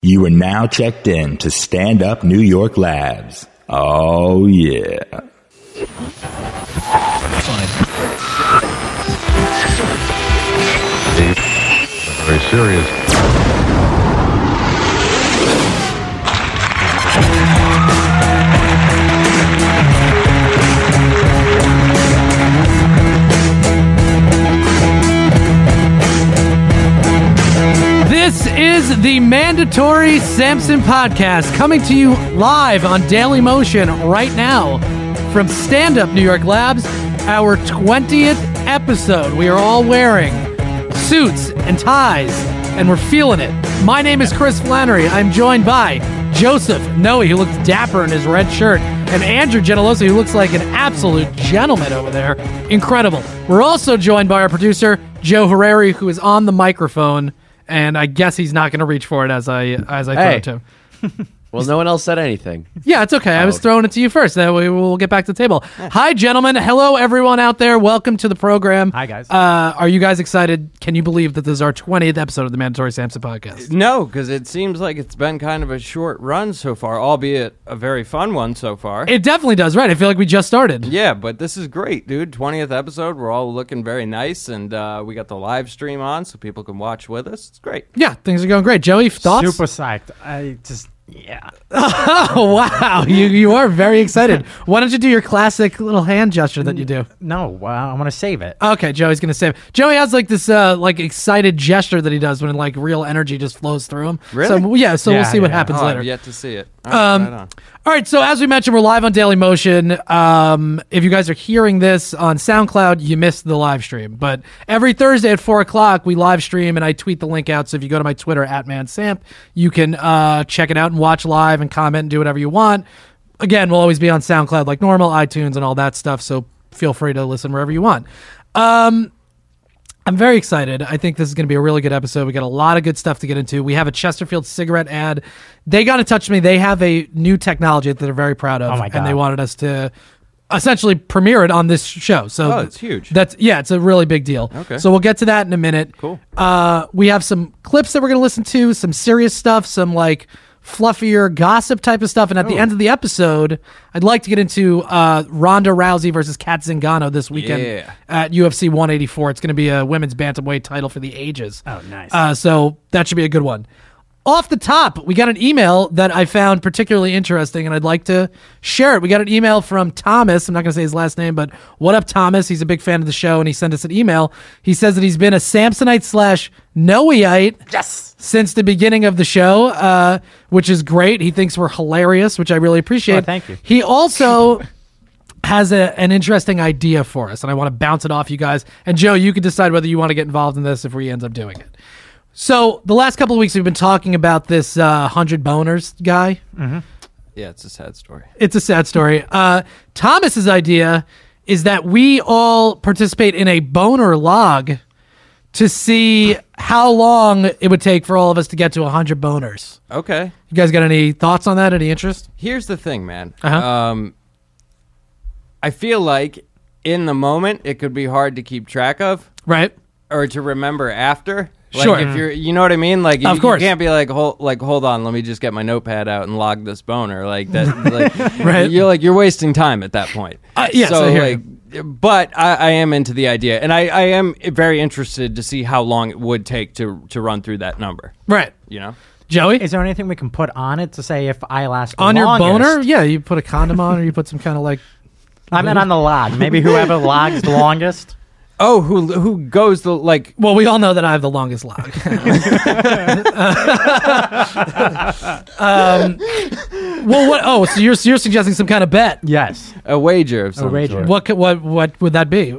You are now checked in to Stand Up New York Labs. Oh, yeah. Very serious. This is the Mandatory Sampson Podcast, coming to you live on Daily Motion right now from Stand Up New York Labs, our 20th episode. We are all wearing suits and ties, and we're feeling it. My name is Chris Flannery. I'm joined by Joseph Noe, who looks dapper in his red shirt, and Andrew Genelosa, who looks like an absolute gentleman over there. Incredible. We're also joined by our producer, Joe Herreri, who is on the microphone. And I guess he's not going to reach for it as I throw it to him. Well, no one else said anything. Yeah, it's okay. I was throwing it to you first. That way we'll get back to the table. Hi, gentlemen. Hello, everyone out there. Welcome to the program. Hi, guys. Are you guys excited? Can you believe that this is our 20th episode of the Mandatory Sampson Podcast? No, because it seems like it's been kind of a short run so far, albeit a very fun one so far. It definitely does, right? I feel like we just started. Yeah, but this is great, dude. 20th episode. We're all looking very nice, and we got the live stream on so people can watch with us. It's great. Yeah, things are going great. Joey, thoughts? Super psyched. Yeah. Oh, wow. You are very excited. Why don't you do your classic little hand gesture that you do? No, I'm going to save it. Okay, Joey's going to save it. Joey has like this excited gesture that he does when like real energy just flows through him. Really? So we'll see what happens later. I've yet to see it. Right on. All right, so as we mentioned, we're live on Daily Motion. If you guys are hearing this on SoundCloud, you missed the live stream. But every Thursday at 4 o'clock, we live stream, and I tweet the link out. So if you go to my Twitter, @ManSamp, you can check it out and watch live and comment and do whatever you want. Again, we'll always be on SoundCloud like normal, iTunes, and all that stuff, so feel free to listen wherever you want. I'm very excited. I think this is going to be a really good episode. We got a lot of good stuff to get into. We have a Chesterfield cigarette ad. They got in touch with me. They have a new technology that they're very proud of, Oh my God. and they wanted us to essentially premiere it on this show. So it's huge. It's a really big deal. Okay. So we'll get to that in a minute. Cool. We have some clips that we're going to listen to, some serious stuff, some like fluffier gossip type of stuff, and at the end of the episode, I'd like to get into Ronda Rousey versus Kat Zingano this weekend at UFC 184. It's going to be a women's bantamweight title for the ages. Oh, nice. So that should be a good one. Off the top, we got an email that I found particularly interesting, and I'd like to share it. We got an email from Thomas. I'm not going to say his last name, but what up, Thomas? He's a big fan of the show, and he sent us an email. He says that he's been a Samsonite / Noeite since the beginning of the show, which is great. He thinks we're hilarious, which I really appreciate. Oh, thank you. He also has an interesting idea for us, and I want to bounce it off you guys. And Joe, you can decide whether you want to get involved in this if we end up doing it. So the last couple of weeks we've been talking about this 100 boners guy. Mm-hmm. Yeah, it's a sad story. It's a sad story. Thomas's idea is that we all participate in a boner log to see how long it would take for all of us to get to 100 boners. Okay. You guys got any thoughts on that? Any interest? Here's the thing, man. Uh-huh. I feel like in the moment it could be hard to keep track of, Right. or to remember after. Like Sure. if you're, you know what I mean? Like, Of course. You can't be like, hold on, let me just get my notepad out and log this boner. Like that, like, Right. You're wasting time at that point. Yes, so I hear like, but I am into the idea, and I am very interested to see how long it would take to run through that number. Right. You know? Joey? Is there anything we can put on it to say if I last the On your longest? boner? Yeah, you put a condom on, or you put some kind of like... I meant on the log. Maybe whoever logs the longest. Oh, who goes the like? Well, we all know that I have the longest log. Well, what? Oh, so you're suggesting some kind of bet? Yes. A wager of some wager. sort. What would that be?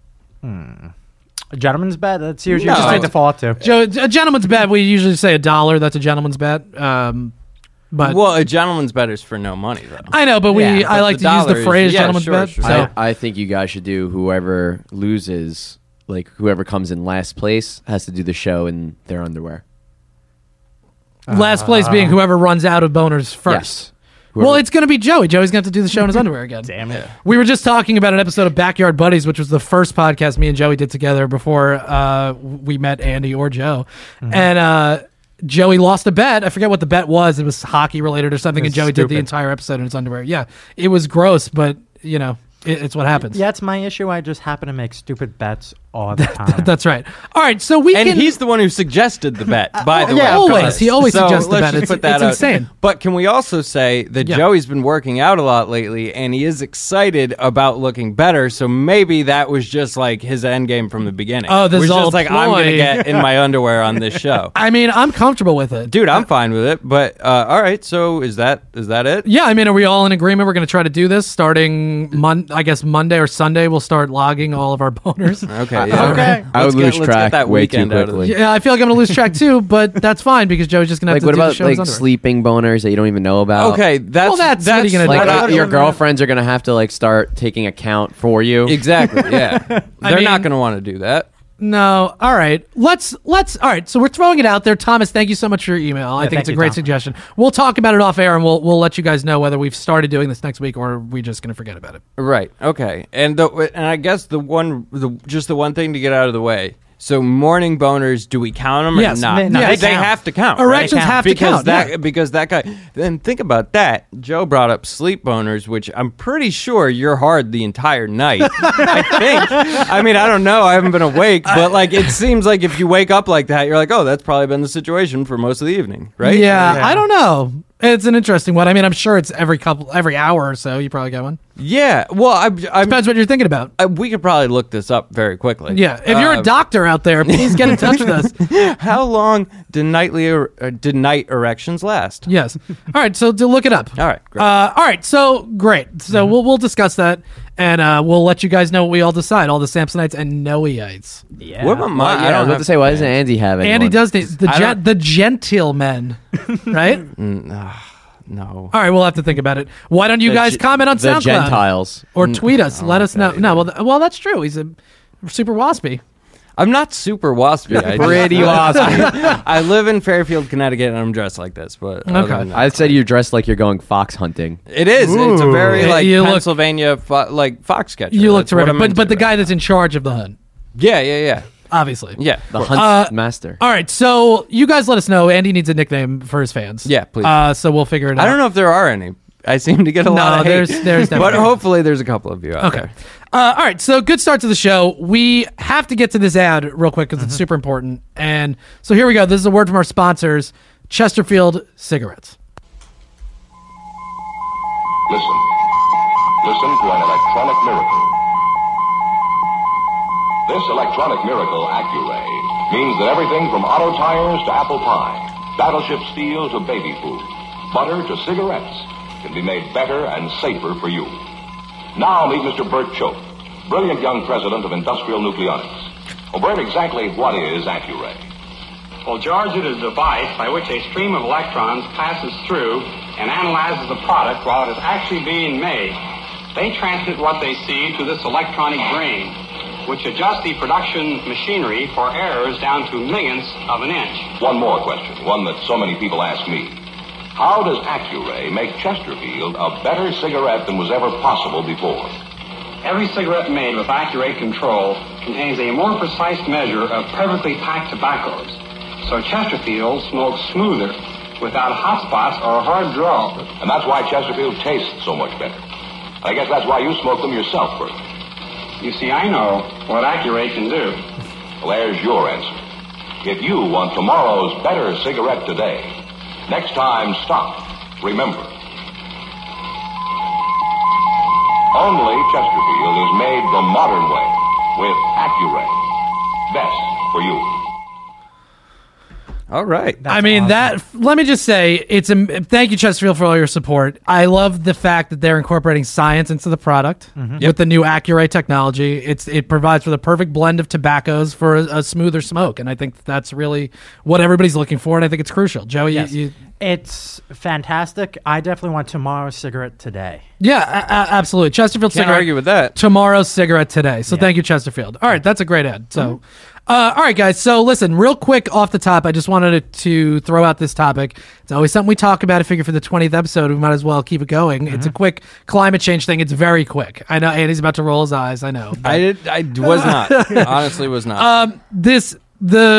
A gentleman's bet? That's usually No. just I default to. Joe, a gentleman's bet. We usually say $1. That's a gentleman's bet. But Well, a gentleman's bet is for no money, though. I know, but Yeah, I but like the to use the dollar is- phrase yeah, gentleman's sure, bet. sure. So I think you guys should do whoever loses, like whoever comes in last place has to do the show in their underwear. last place being whoever runs out of boners first. Yes. Well, it's going to be Joey. Joey's going to have to do the show in his underwear again. Damn it. We were just talking about an episode of Backyard Buddies, which was the first podcast me and Joey did together before we met Andy or Joe. And Joey lost a bet. I forget what the bet was. It was hockey related or something, and It's Joey did the stupid. entire episode in his underwear. Yeah, it was gross, but it's what happens. Yeah, it's my issue. I just happen to make stupid bets all the time. That's right. All right, so we And can. he's the one who suggested the bet, by the way. yeah, always. Chris. He always So suggests the let's bet. just It's- put that it's out. insane. But can we also say that Yeah. Joey's been working out a lot lately, and he is excited about looking better, so maybe that was just like his end game from the beginning. Oh, this was is all just like, I'm going ploy. to get in my underwear on this show. I mean, I'm comfortable with it. Dude, I'm fine with it, but all right, so is that it? Yeah, I mean, are we all in agreement? We're going to try to do this starting, I guess, Monday or Sunday. We'll start logging all of our boners. Okay. Yeah. Okay. I would lose let's get track that way too weekend out of the- quickly. Yeah, I feel like I'm going to lose track too, but that's fine because Joey's just going to have Like, to what do the about show in his like underwear. sleeping boners that you don't even know about? Okay, that's Well, that's what are you gonna Like do? what your I- girlfriends are gonna have to like start taking account for you. Exactly. Yeah, they're mean- not going to want to do that. No. All right. Let's. All right. So we're throwing it out there. Thomas, thank you so much for your email. I think thank it's a you, great Tom. suggestion. We'll talk about it off air, and we'll let you guys know whether we've started doing this next week or are we just going to forget about it. Right. Okay. And I guess the one thing to get out of the way. So morning boners, do we count them or Yes. not? No, they they count. have to count. Erections right? have to because count, because that guy. Then think about that. Joe brought up sleep boners, which I'm pretty sure you're hard the entire night. I think. I mean, I don't know. I haven't been awake, but like it seems like if you wake up like that, you're like, oh, that's probably been the situation for most of the evening, right? Yeah, Yeah. I don't know. It's an interesting one. I mean, I'm sure it's every hour or so. You probably get one. Yeah. Well, I'm Depends what you're thinking about. we could probably look this up very quickly. Yeah. If you're a doctor out there, please get in touch with us. How long did night erections last? Yes. All right. So to look it up. All right, great. All right. So great. So we'll discuss that, and we'll let you guys know what we all decide. All the Samsonites and Noeites. Yeah. What about my? I was about to say, why doesn't Andy have it? Andy does the I don't- the gentile men, right? No. All right. We'll have to think about it. Why don't you guys comment on the SoundCloud Gentiles. or tweet us? Let us know. No. Well, that's true. He's a super waspy. I'm not super waspy. I just- Pretty waspy. I live in Fairfield, Connecticut, and I'm dressed like this. But other Okay. than that- I said you dressed like you're going fox hunting. it is. It's a very Ooh. like You look- Pennsylvania like fox catcher. You look That's what terrific. I'm But into the right guy that's in charge of the hunt, Yeah. obviously. Yeah. The hunt master. All right, so you guys let us know. Andy needs a nickname for his fans. Yeah, please. So we'll figure it out. I don't know if there are any. I seem to get a lot of hate. there's but definitely. hopefully there's a couple of you out Okay. there. All right, so good start to the show. We have to get to this ad real quick because it's super important. And so here we go. This is a word from our sponsors, Chesterfield Cigarettes. Listen. Listen to an electronic miracle. This electronic miracle, Accuray, means that everything from auto tires to apple pie, battleship steel to baby food, butter to cigarettes can be made better and safer for you. Now meet Mr. Bert Choate, brilliant young president of Industrial Nucleonics. Well, Bert, exactly what is Accuray? Well, George, it is a device by which a stream of electrons passes through and analyzes the product while it is actually being made. They transmit what they see to this electronic brain, which adjusts the production machinery for errors down to millionths of an inch. One more question, one that so many people ask me. How does Accuray make Chesterfield a better cigarette than was ever possible before? Every cigarette made with Accuray control contains a more precise measure of perfectly packed tobaccos. So Chesterfield smokes smoother, without hot spots or hard draw. And that's why Chesterfield tastes so much better. I guess that's why you smoke them yourself, Bert. You see, I know what Accuray can do. Well, there's your answer. If you want tomorrow's better cigarette today, next time stop. Remember. Only Chesterfield is made the modern way with Accuray. Best for you. All right. I mean, let me just say, thank you, Chesterfield, for all your support. I love the fact that they're incorporating science into the product with the new Accuray technology. It provides for the perfect blend of tobaccos for a smoother smoke. And I think that's really what everybody's looking for. And I think it's crucial. Joey, Yes. you It's fantastic. I definitely want tomorrow's cigarette today. yeah, absolutely. Chesterfield Can't cigarette. argue with that. Tomorrow's cigarette today. So thank you, Chesterfield. All right, that's a great ad. So, all right, guys. So listen, real quick off the top, I just wanted to throw out this topic. It's always something we talk about. I figure for the 20th episode, we might as well keep it going. It's a quick climate change thing. It's very quick. I know Andy's about to roll his eyes. I know. I was not. Honestly, was not.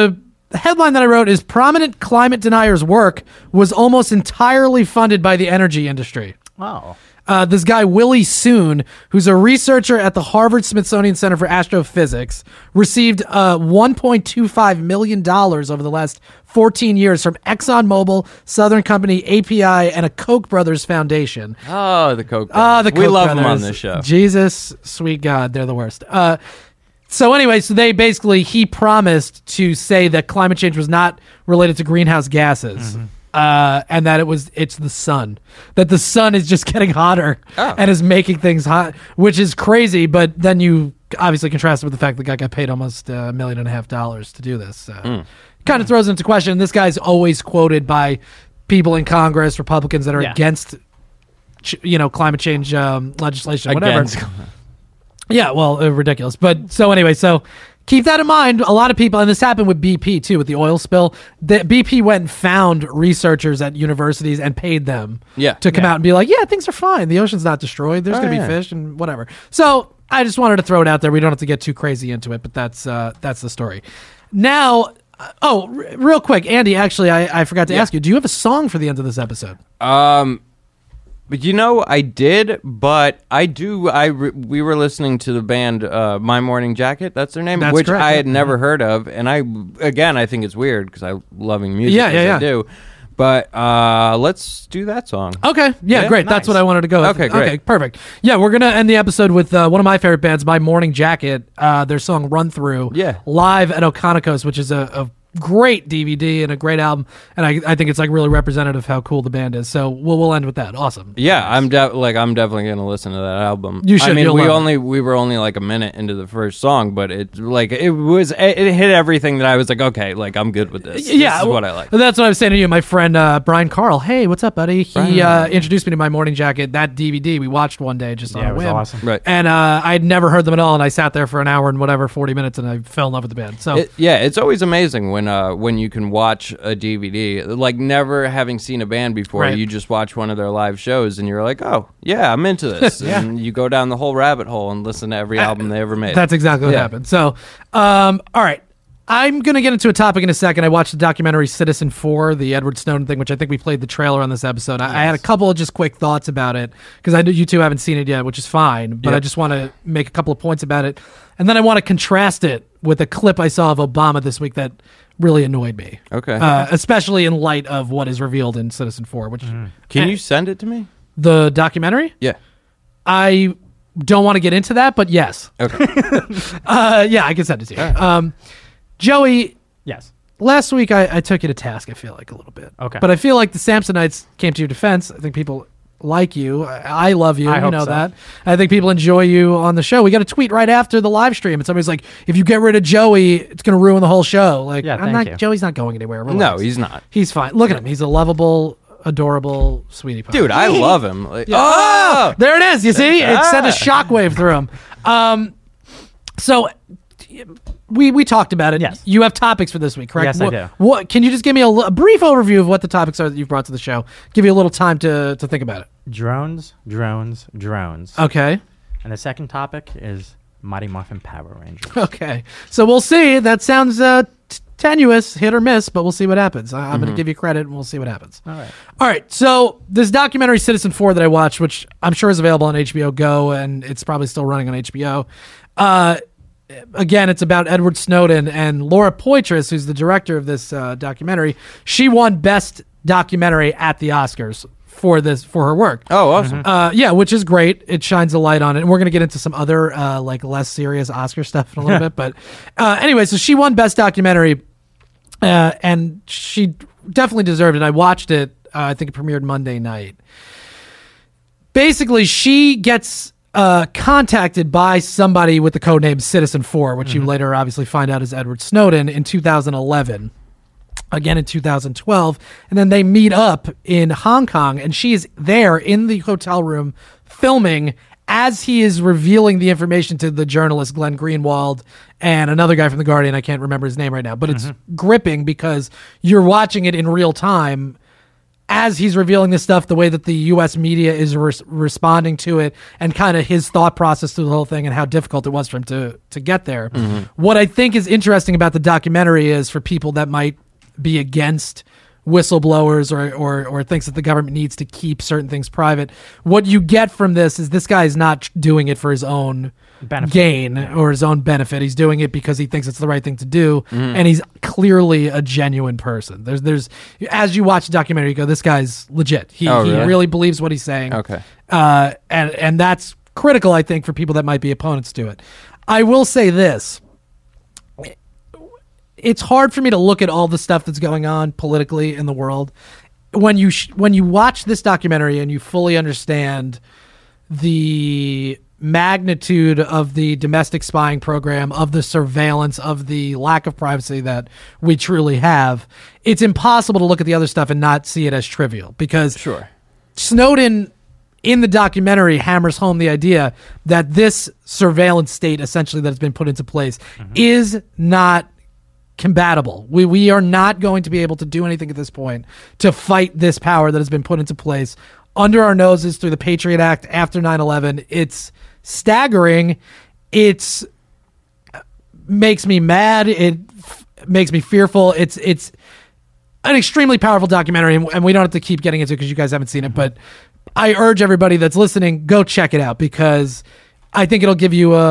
The headline that I wrote is prominent climate deniers' work was almost entirely funded by the energy industry. Oh. This guy, Willie Soon, who's a researcher at the Harvard-Smithsonian Center for Astrophysics, received $1.25 million over the last 14 years from ExxonMobil, Southern Company, API, and a Koch brothers foundation. Oh, the Koch Ah, brothers. the We Koch love them on brothers. this show. Jesus, sweet God, they're the worst. So anyway, he promised to say that climate change was not related to greenhouse gases. And that it's the sun, that the sun is just getting hotter and is making things hot, which is crazy. But then you obviously contrast it with the fact that the guy got paid almost $1.5 million to do this. Kind of throws into question. This guy's always quoted by people in Congress, Republicans that are against, climate change legislation, whatever. Against. Yeah, well, ridiculous. But so anyway, keep that in mind. A lot of people, and this happened with BP too, with the oil spill. BP went and found researchers at universities and paid them to come out and be like, yeah, things are fine. The ocean's not destroyed. There's going to be fish and whatever. So I just wanted to throw it out there. We don't have to get too crazy into it, but that's the story. Now, real quick, Andy, actually, I forgot to ask you, do you have a song for the end of this episode? But I did, but I do. We were listening to the band My Morning Jacket. That's their name, That's which correct, I yeah. had never heard of. And I think it's weird because I loving music. Yeah. I do. But let's do that song. Okay. Yeah, great. nice. That's what I wanted to go with. Okay, great. Okay, perfect. Yeah, we're going to end the episode with one of my favorite bands, My Morning Jacket, their song Run Through, live at Okonkos, which is a great DVD and a great album, and I think it's like really representative of how cool the band is. So we'll end with that. Awesome. Yeah, I'm definitely gonna listen to that album. You should. I mean, You'll love it. we were only like a minute into the first song, but it hit everything that I was like, okay, like I'm good with this. Yeah, this is what I like. That's what I was saying to you. My friend Brian Carl. Hey, what's up, buddy? He introduced me to My Morning Jacket. That DVD we watched one day just on a it was whim. awesome. Right. And I'd never heard them at all, and I sat there for an hour and 40 minutes, and I fell in love with the band. So It's always amazing when you can watch a DVD, like never having seen a band before. Right. You just watch one of their live shows, and you're like, oh yeah, I'm into this. And you go down the whole rabbit hole and listen to every album they ever made. That's exactly what happened. So, all right. I'm going to get into a topic in a second. I watched the documentary Citizen 4, the Edward Snowden thing, which I think we played the trailer on this episode. I had a couple of just quick thoughts about it because I know you two haven't seen it yet, which is fine, but I just want to make a couple of points about it. And then I want to contrast it with a clip I saw of Obama this week that really annoyed me. Okay. Especially in light of what is revealed in Citizen 4, which Can you send it to me? the documentary? Yeah. I don't want to get into that, but yes. Okay. Yeah, I can send it to you. Joey, Yes. last week I took you to task, I feel like, a little bit. Okay. But I feel like the Samsonites came to your defense. I think people like you. I love you. I You hope know so. that. I think people enjoy you on the show. We got a tweet right after the live stream, and somebody's like, if you get rid of Joey, it's going to ruin the whole show. Like, Yeah, I'm thank not. you. Joey's not going anywhere. No, Relax. he's not. He's fine. Look at him. He's a lovable, adorable sweetie pie. Dude, I love him. Like, Oh, there it is. You see, it sent a shockwave through him. So we talked about it. Yes. You have topics for this week, correct? Yes, I do. What can you just give me a brief overview of what the topics are that you've brought to the show? Give you a little time to think about it. Drones. Okay. And the second topic is Mighty Muffin Power Rangers. Okay. So we'll see. That sounds tenuous, hit or miss, but we'll see what happens. I'm going to give you credit, and we'll see what happens. All right. All right. So this documentary, Citizen 4, that I watched, which I'm sure is available on HBO Go, and it's probably still running on HBO. Again, it's about Edward Snowden, and Laura Poitras, who's the director of this documentary. She won Best Documentary at the Oscars for her work. Oh, awesome. Yeah, which is great. It shines a light on it. And we're going to get into some other like less serious Oscar stuff in a little bit. But anyway, so she won Best Documentary, and she definitely deserved it. I watched it. I think it premiered Monday night. Basically, she gets contacted by somebody with the codename Citizen 4, which you later obviously find out is Edward Snowden, in 2011. Again in 2012, and then they meet up in Hong Kong, and she is there in the hotel room filming as he is revealing the information to the journalist Glenn Greenwald and another guy from The Guardian. I can't remember his name right now, but it's gripping because you're watching it in real time as he's revealing this stuff, the way that the U.S. media is responding to it, and kind of his thought process through the whole thing, and how difficult it was for him to get there. What I think is interesting about the documentary is, for people that might be against whistleblowers or thinks that the government needs to keep certain things private, what you get from this is this guy is not doing it for his own gain or his own benefit. He's doing it because he thinks it's the right thing to do, and he's clearly a genuine person. There's as you watch the documentary, you go, this guy's legit. He really believes what he's saying. Okay. And that's critical, I think, for people that might be opponents to it. I will say this. It's hard for me to look at all the stuff that's going on politically in the world. When you watch this documentary and you fully understand the magnitude of the domestic spying program, of the surveillance, of the lack of privacy that we truly have, it's impossible to look at the other stuff and not see it as trivial, because Snowden in the documentary hammers home the idea that this surveillance state essentially that has been put into place is not compatible. We are not going to be able to do anything at this point to fight this power that has been put into place under our noses through the Patriot Act after 9/11. It's staggering. It makes me mad. It makes me fearful. It's an extremely powerful documentary, and we don't have to keep getting into it because you guys haven't seen it, but I urge everybody that's listening, go check it out, because I think it'll give you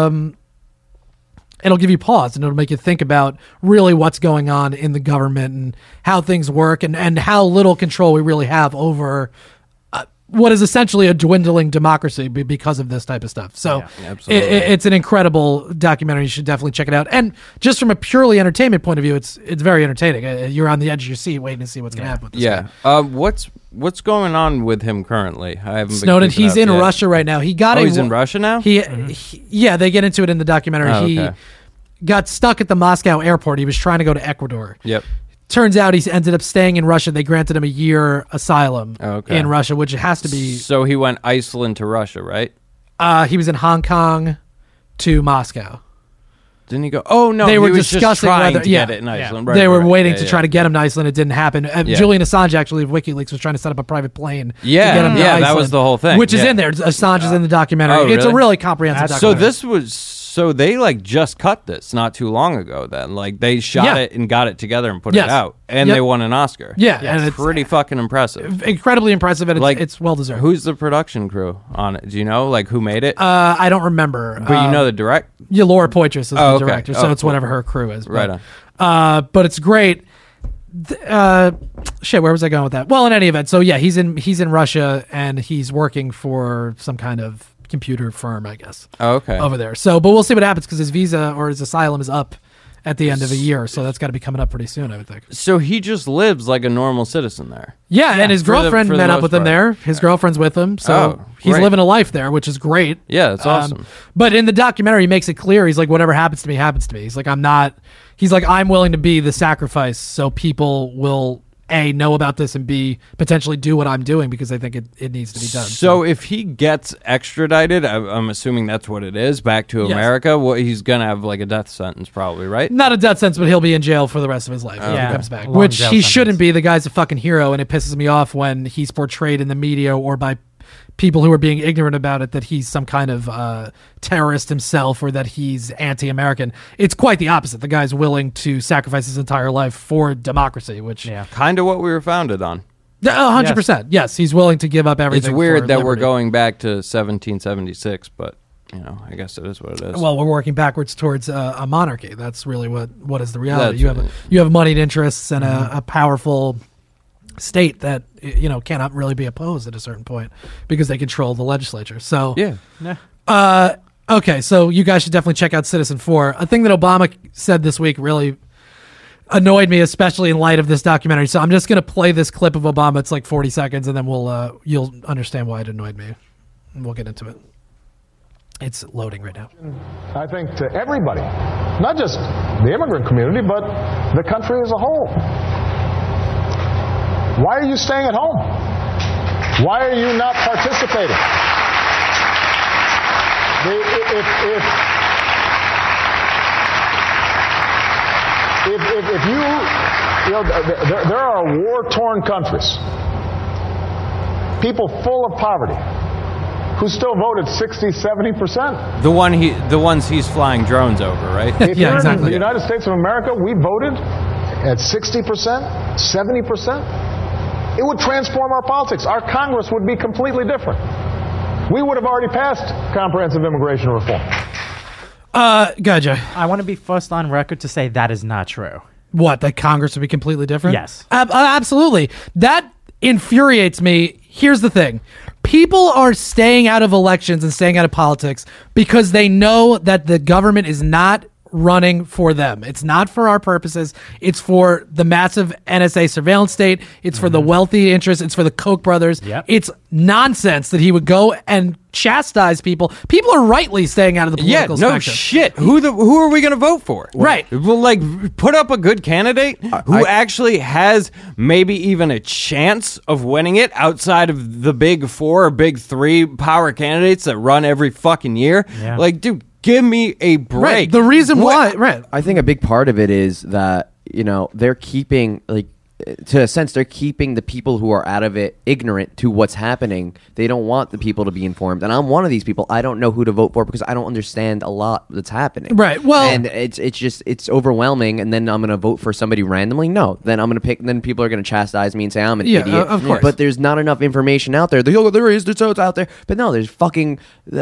pause, and it'll make you think about really what's going on in the government and how things work, and how little control we really have over what is essentially a dwindling democracy because of this type of stuff. So it's an incredible documentary. You should definitely check it out. And just from a purely entertainment point of view, it's very entertaining. You're on the edge of your seat waiting to see what's going to happen with this guy. What's going on with him currently? I haven't Snowden, been he's in Russia right now. He got he's in Russia now? Yeah, they get into it in the documentary. He got stuck at the Moscow airport. He was trying to go to Ecuador. Yep. Turns out he's ended up staying in Russia. They granted him a year asylum in Russia, which has to be... So he went Iceland to Russia, right? He was in Hong Kong to Moscow. Didn't he go? Oh, no, they were he was discussing just trying whether, to get it in Iceland. Right, they were waiting to try to get him to Iceland. It didn't happen. Julian Assange, actually, of WikiLeaks, was trying to set up a private plane to get him to Iceland. That was the whole thing. Which is in there. Assange is in the documentary. Oh, really? It's a really comprehensive documentary. So they just cut this not too long ago then. They shot it and got it together and put it out. And they won an Oscar. Yeah. And it's pretty fucking impressive. Incredibly impressive, and it's well-deserved. Who's the production crew on it? Do you know? Who made it? I don't remember. But you know the director? Yeah, Laura Poitras is the director, so it's whatever her crew is. Right on. But it's great. Where was I going with that? Well, in any event, so yeah, he's in Russia, and he's working for some kind of computer firm, I guess. Over there. So, but we'll see what happens, because his visa or his asylum is up at the end of a year, so that's got to be coming up pretty soon, I would think. So he just lives like a normal citizen there. Yeah, and his girlfriend met up with him there. His girlfriend's with him, so he's living a life there, which is great. Yeah, that's awesome. But in the documentary, he makes it clear, he's like, whatever happens to me, happens to me. He's like, I'm willing to be the sacrifice so people will A, know about this, and B, potentially do what I'm doing, because I think it needs to be done. So if he gets extradited, I'm assuming that's what it is, back to America, he's going to have a death sentence probably, right? Not a death sentence, but he'll be in jail for the rest of his life if he comes back. Which he shouldn't be. The guy's a fucking hero, and it pisses me off when he's portrayed in the media or by people who are being ignorant about it that he's some kind of terrorist himself, or that he's anti-American. It's quite the opposite. The guy's willing to sacrifice his entire life for democracy, which kind of what we were founded on. 100%. Yes, he's willing to give up everything. It's weird that liberty. we're going back to 1776, but I guess it is what it is. Well, we're working backwards towards a monarchy. That's really what is the reality. You have moneyed interests and a powerful state that cannot really be opposed at a certain point because they control the legislature. So okay, so you guys should definitely check out Citizen4. A thing that Obama said this week really annoyed me, especially in light of this documentary. So I'm just going to play this clip of Obama. It's 40 seconds, and then you'll understand why it annoyed me, and we'll get into it. It's loading right now. I think to everybody, not just the immigrant community, but the country as a whole. Why are you staying at home? Why are you not participating? If there are war-torn countries people full of poverty, who still voted 60, 70%. The ones he's flying drones over, right? If Yeah, you're exactly. in the United States of America, we voted at 60%, 70%. It would transform our politics. Our Congress would be completely different. We would have already passed comprehensive immigration reform. Gotcha. I want to be first on record to say that is not true. What, that Congress would be completely different? Yes. Absolutely. That infuriates me. Here's the thing. People are staying out of elections and staying out of politics because they know that the government is not running for them. It's not for our purposes. It's for the massive NSA surveillance state. It's for the wealthy interests. It's for the Koch brothers. Yep. It's nonsense that he would go and chastise people. People are rightly staying out of the political spectrum. Shit. Who are we going to vote for? Right. Well, like, put up a good candidate who actually has maybe even a chance of winning it outside of the big four or big three power candidates that run every fucking year. Yeah. Like, dude, give me a break. Right. The reason why, right. I think a big part of it is that, they're keeping, to a sense, they're keeping the people who are out of it ignorant to what's happening. They don't want the people to be informed. And I'm one of these people. I don't know who to vote for because I don't understand a lot that's happening. Right. Well, and it's overwhelming. And then I'm going to vote for somebody randomly. No, then I'm going to pick. Then people are going to chastise me and say I'm an idiot. Of course. But there's not enough information out there. There is. It's out there. But no, there's fucking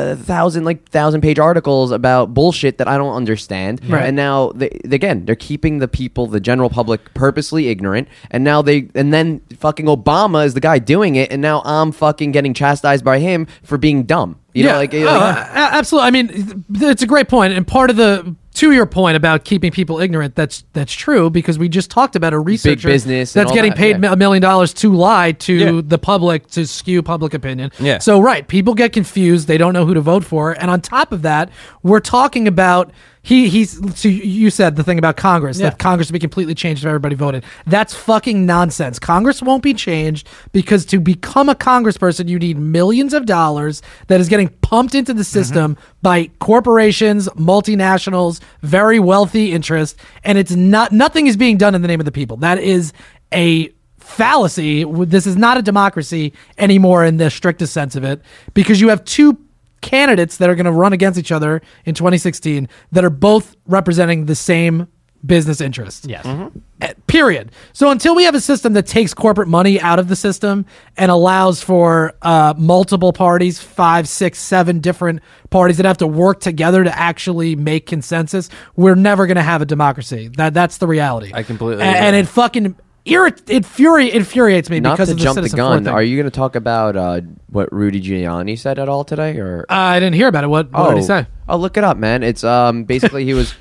1,000-page articles about bullshit that I don't understand. Right. And now they're keeping the people, the general public, purposely ignorant. And now then fucking Obama is the guy doing it, and now I'm fucking getting chastised by him for being dumb. Absolutely. I mean, it's a great point, and part of to your point about keeping people ignorant, that's true, because we just talked about a researcher business and that's all getting that, paid $1 million to lie to Yeah. the public to skew public opinion. Yeah. So right, people get confused, they don't know who to vote for, and on top of that, we're talking about so you said the thing about Congress, that Congress would be completely changed if everybody voted. That's fucking nonsense. Congress won't be changed because to become a congressperson, you need millions of dollars that is getting pumped into the system by corporations, multinationals, very wealthy interests, and nothing is being done in the name of the people. That is a fallacy. This is not a democracy anymore in the strictest sense of it, because you have two candidates that are going to run against each other in 2016 that are both representing the same business interests. Yes. Period. So until we have a system that takes corporate money out of the system and allows for multiple parties, 5, 6, 7 different parties that have to work together to actually make consensus, we're never going to have a democracy. That's the reality. I completely and agree. it fucking infuriates me Not because to of the jump the Citizen gun, Four thing. are you going to talk about what Rudy Giuliani said at all today? Or I didn't hear about it. What did he say? Oh, look it up, man. It's basically he was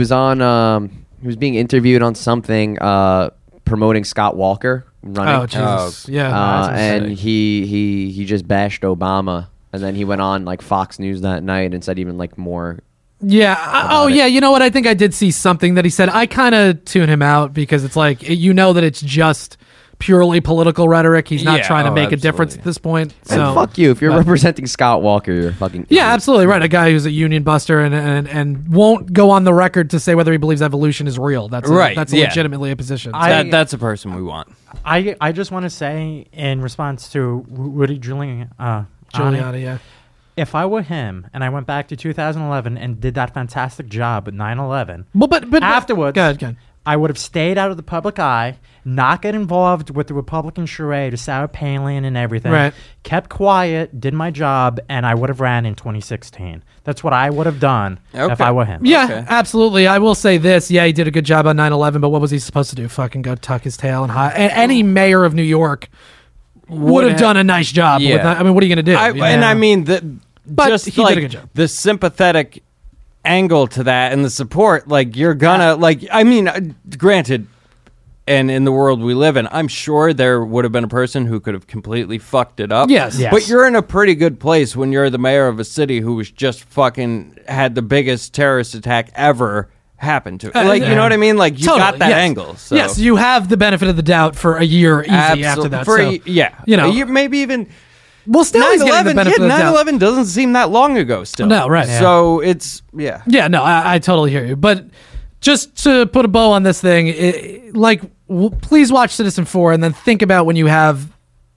being interviewed on something promoting Scott Walker running. Oh, Jesus. Yeah. And he just bashed Obama, and then he went on like Fox News that night and said even like more. Yeah. Yeah. You know what? I think I did see something that he said. I kind of tune him out because it's like, that it's just purely political rhetoric. He's not trying to make a difference at this point. So And fuck you. If you're representing Scott Walker, you're a fucking idiot. absolutely right. A guy who's a union buster and won't go on the record to say whether he believes evolution is real. That's legitimately a position. That's a person we want. I just want to say in response to Rudy Giuliani, yeah. if I were him and I went back to 2011 and did that fantastic job with 9/11, Well, but afterwards, go ahead. I would have stayed out of the public eye, not get involved with the Republican charade of Sarah Palin and everything. Right. Kept quiet, did my job, and I would have ran in 2016. That's what I would have done if I were him. Yeah, absolutely. I will say this. Yeah, he did a good job on 9/11, but what was he supposed to do? Fucking go tuck his tail and hide? Any mayor of New York would have done a nice job. Yeah. With that. I mean, what are you going to do? And I mean, But just he like did a good job. the sympathetic angle to that and the support, like you're gonna granted, and in the world we live in, I'm sure there would have been a person who could have completely fucked it up. Yes. But you're in a pretty good place when you're the mayor of a city who was just fucking had the biggest terrorist attack ever happen to it. You know what I mean? Like you Totally, got that yes. angle. So. Yes, you have the benefit of the doubt for a year easy after that. A year, maybe even. Well, still he's getting the benefit of the doubt. 9/11 doesn't seem that long ago still. No, right. So it's, yeah. Yeah, no, I totally hear you. But just to put a bow on this thing, please watch Citizen 4 and then think about when you have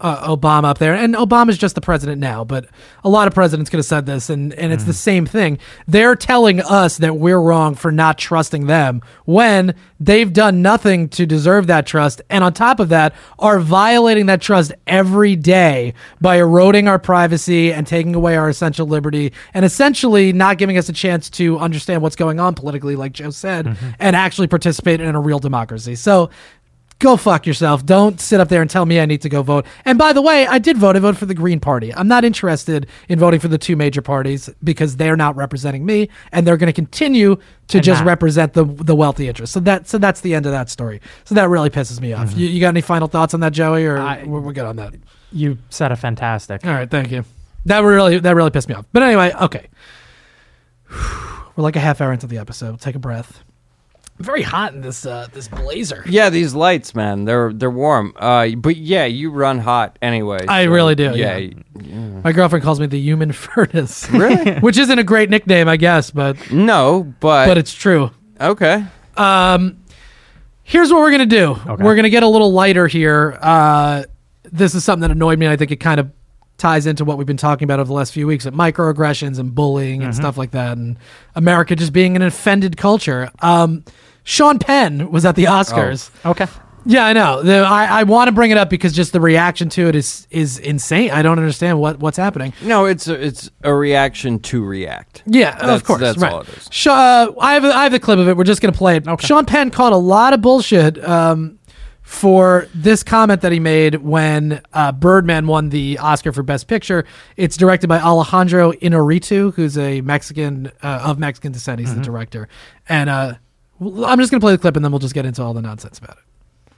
Obama up there, and Obama's just the president now, but a lot of presidents could have said this, and it's the same thing. They're telling us that we're wrong for not trusting them when they've done nothing to deserve that trust, and on top of that, are violating that trust every day by eroding our privacy and taking away our essential liberty, and essentially not giving us a chance to understand what's going on politically, like Joe said, and actually participate in a real democracy. So go fuck yourself. Don't sit up there and tell me I need to go vote. And by the way, I did vote. I voted for the Green Party. I'm not interested in voting for the two major parties because they're not representing me, and they're going to continue to just represent the wealthy interests. So that's the end of that story. So that really pisses me off. You got any final thoughts on that, Joey, or we're good on that? You said a fantastic. All right, thank you. That really pissed me off. But anyway, okay. We're like a half hour into the episode. Take a breath. I'm very hot in this blazer. Yeah, these lights, man, they're warm. But yeah, you run hot anyway. I really do. Yeah. My girlfriend calls me the human furnace. Really? Which isn't a great nickname, I guess, but but it's true. Okay. Here's what we're gonna do. Okay. We're gonna get a little lighter here. This is something that annoyed me, and I think it kind of ties into what we've been talking about over the last few weeks, at microaggressions and bullying and stuff like that, and America just being an offended culture. Sean Penn was at the Oscars. Okay. Yeah, I know. I want to bring it up because just the reaction to it is insane. I don't understand what's happening. No, it's a reaction to react. Yeah, of course. That's right. all it is. I have the clip of it. We're just going to play it. Okay. Sean Penn caught a lot of bullshit for this comment that he made when Birdman won the Oscar for Best Picture. It's directed by Alejandro Inarritu, who's a Mexican of Mexican descent. He's the director. And I'm just going to play the clip, and then we'll just get into all the nonsense about it.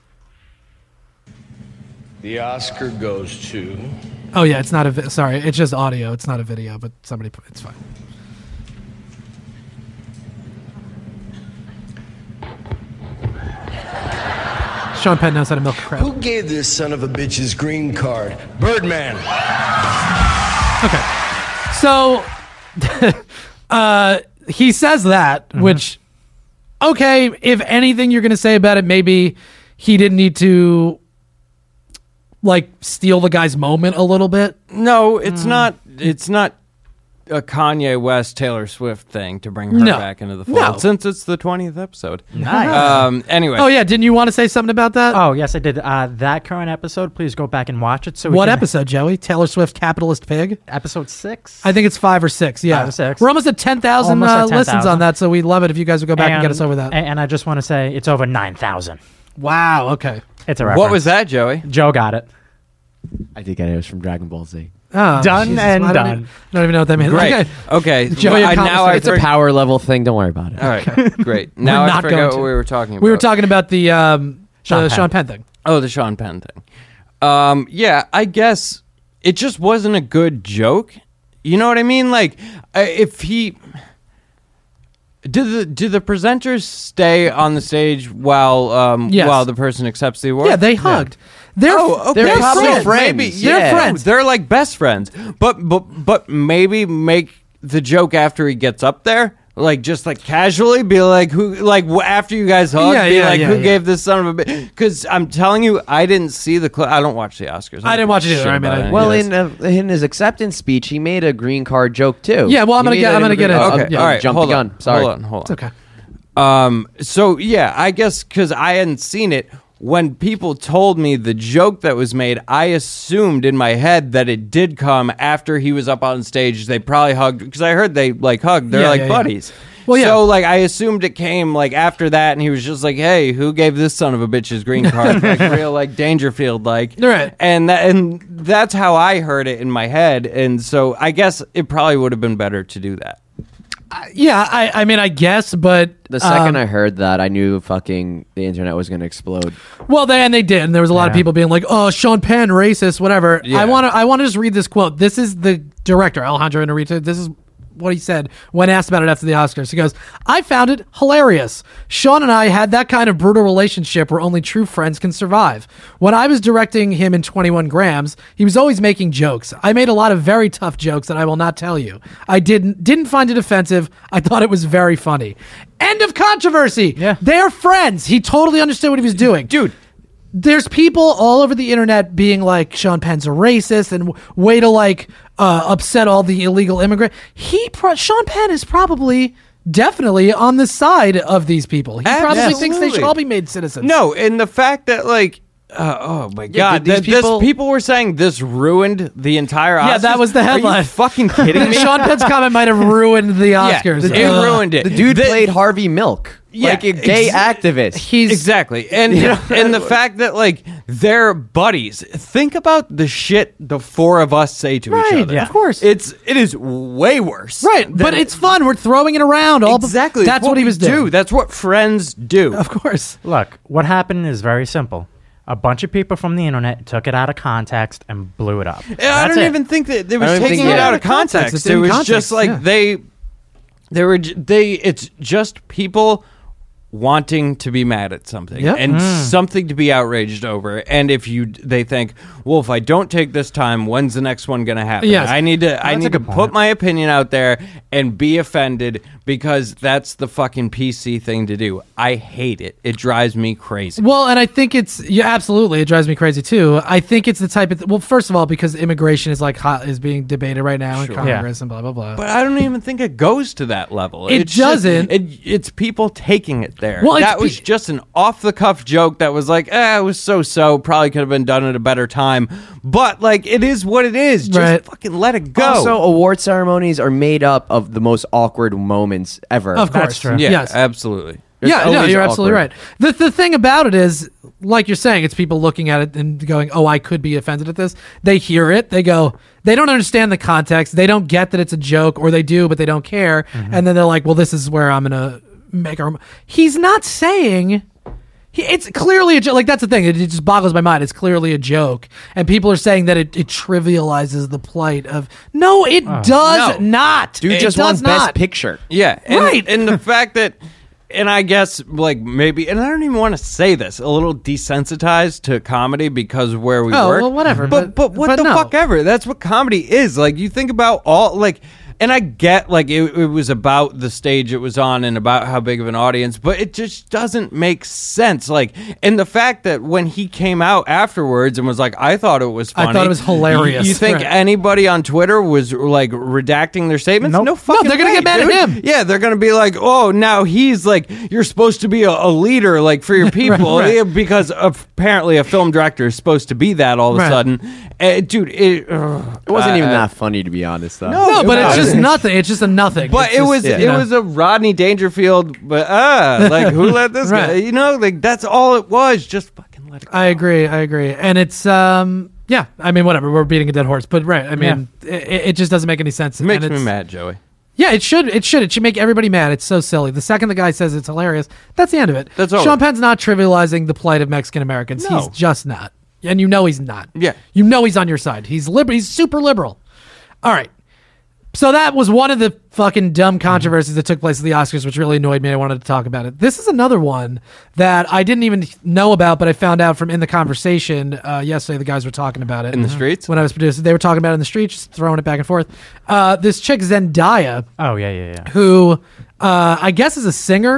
The Oscar goes to... Oh, yeah, it's not sorry, it's just audio. It's not a video, but it's fine. Sean Penn knows how to milk a crowd. Who gave this son of a bitch his green card? Birdman. Okay. So, he says that, which, okay, if anything you're going to say about it, maybe he didn't need to, like, steal the guy's moment a little bit. No, it's not. It's not a Kanye West Taylor Swift thing to bring her back into the fold since it's the 20th episode. Nice. Anyway. Oh yeah, didn't you want to say something about that? Oh yes, I did. That current episode, please go back and watch it. So what episode, Joey? Taylor Swift Capitalist Pig? Episode 6? I think it's 5 or 6. Yeah, 5 or 6. We're almost at 10,000 listens on that, so we'd love it if you guys would go back and get us over that. And I just want to say it's over 9,000. Wow. Okay. It's a reference. What was that, Joey? Joe got it. I think it was from Dragon Ball Z. Oh, done Jesus, and I done. don't even know what that means. Great. Okay. Joey, now It's a power level thing. Don't worry about it. All right. Great. Now I forgot what we were talking about. We were talking about the Sean Penn thing. Oh, the Sean Penn thing. Yeah, I guess it just wasn't a good joke. You know what I mean? Like, if he... Do the presenters stay on the stage while the person accepts the award? Yeah, they hugged. They're They're probably friends. friends. They're friends. They're like best friends. But maybe make the joke after he gets up there. Like, just like casually be like, who, like after you guys hug, who gave this son of a bitch? Because I'm telling you, I didn't see the clip. I don't watch the Oscars. I didn't watch it either. I mean, well, in his acceptance speech, he made a green card joke too. Yeah, well, I'm gonna get it. Okay, all right. Jump the gun. Sorry. Hold on. It's okay. So yeah, I guess because I hadn't seen it. When people told me the joke that was made, I assumed in my head that it did come after he was up on stage. They probably hugged, because I heard they like hugged. They're buddies. Well, yeah. So like I assumed it came like after that, and he was just like, "Hey, who gave this son of a bitch his green card?" Like real like Dangerfield like. Right. And that's how I heard it in my head, and so I guess it probably would have been better to do that. Yeah, I mean, I guess, but the second I heard that, I knew fucking the internet was going to explode. Well, they did, and there was a lot of people being like, "Oh, Sean Penn, racist, whatever." Yeah. I want to just read this quote. This is the director, Alejandro Inarritu. This is what he said when asked about it after the Oscars. He goes, "I found it hilarious. Sean and I had that kind of brutal relationship where only true friends can survive. When I was directing him in 21 Grams, he was always making jokes. I made a lot of very tough jokes that I will not tell you. I didn't find it offensive. I thought it was very funny." End of controversy. Yeah. They're friends. He totally understood what he was doing. Dude, there's people all over the internet being like Sean Penn's a racist and way to like upset all the illegal immigrant. Sean Penn is probably definitely on the side of these people. He probably thinks they should all be made citizens. No, and the fact that like oh my God! these People were saying this ruined the entire Oscars. Yeah, that was the headline. Are you fucking kidding me? Sean Penn's comment might have ruined the Oscars. It ruined it. The dude played Harvey Milk, like a gay activist. He's exactly, and and the fact that like they're buddies. Think about the shit the four of us say to each other. Yeah, of course. It is way worse. Right, but it's fun. We're throwing it around. Exactly. That's what he was doing. That's what friends do. Of course. Look, what happened is very simple. A bunch of people from the internet took it out of context and blew it up. I don't even think that they was taking it out of context. It was just like they were. It's just people wanting to be mad at something and something to be outraged over. And if they think, well, if I don't take this time, when's the next one going to happen? Yes. I need to put my opinion out there and be offended because that's the fucking PC thing to do. I hate it. It drives me crazy. Well, and I think absolutely, it drives me crazy too. I think it's the type of well, first of all, because immigration is like is being debated right now in Congress and blah blah blah. But I don't even think it goes to that level. It doesn't. It's people taking it there. Well, that was just an off-the-cuff joke that was like, it was so-so. Probably could have been done at a better time. But, like, it is what it is. Just fucking let it go. Also, award ceremonies are made up of the most awkward moments ever. Of course. That's true. Yeah, yes. absolutely. Yeah, no, you're absolutely right. The thing about it is, like you're saying, it's people looking at it and going, oh, I could be offended at this. They hear it. They go, they don't understand the context. They don't get that it's a joke, or they do, but they don't care. And then they're like, well, this is where I'm going to make our... He's not saying... It's clearly a joke. Like, that's the thing. It just boggles my mind. It's clearly a joke. And people are saying that it trivializes the plight of... No, it does not. Dude just won Best Picture. Yeah. And, Right. And the fact that... And I guess, like, maybe... And I don't even want to say this. A little desensitized to comedy because of where we work. Well, whatever. But what the fuck ever. That's what comedy is. Like, you think about all... Like... And I get, like, it was about the stage it was on and about how big of an audience, but it just doesn't make sense. Like, and the fact that when he came out afterwards and was like, I thought it was funny. I thought it was hilarious. You think anybody on Twitter was, like, redacting their statements? Nope. No fucking they're going to get mad at him. Yeah, they're going to be like, oh, now he's, like, you're supposed to be a leader, like, for your people. Right. Yeah, because apparently a film director is supposed to be that all of a sudden. Dude, it wasn't even that funny, to be honest, though. No, but it's just nothing. It's just a nothing. But it was a Rodney Dangerfield. But like, who let this guy? You know, like, that's all it was. Just fucking let it go. I agree. And it's yeah. I mean, whatever. We're beating a dead horse, but right. I mean, it just doesn't make any sense. It makes me mad, Joey. Yeah, it should. It should make everybody mad. It's so silly. The second the guy says it's hilarious, that's the end of it. That's over. Sean Penn's not trivializing the plight of Mexican Americans. No. He's just not. And you know he's not. Yeah. You know he's on your side. He's liberal. He's super liberal. All right. So that was one of the fucking dumb controversies that took place at the Oscars, which really annoyed me. I wanted to talk about it. This is another one that I didn't even know about, but I found out from In the Conversation yesterday. The guys were talking about it. In the streets? When I was producing. They were talking about it in the streets, just throwing it back and forth. This chick, Zendaya. Oh, yeah. Who I guess is a singer.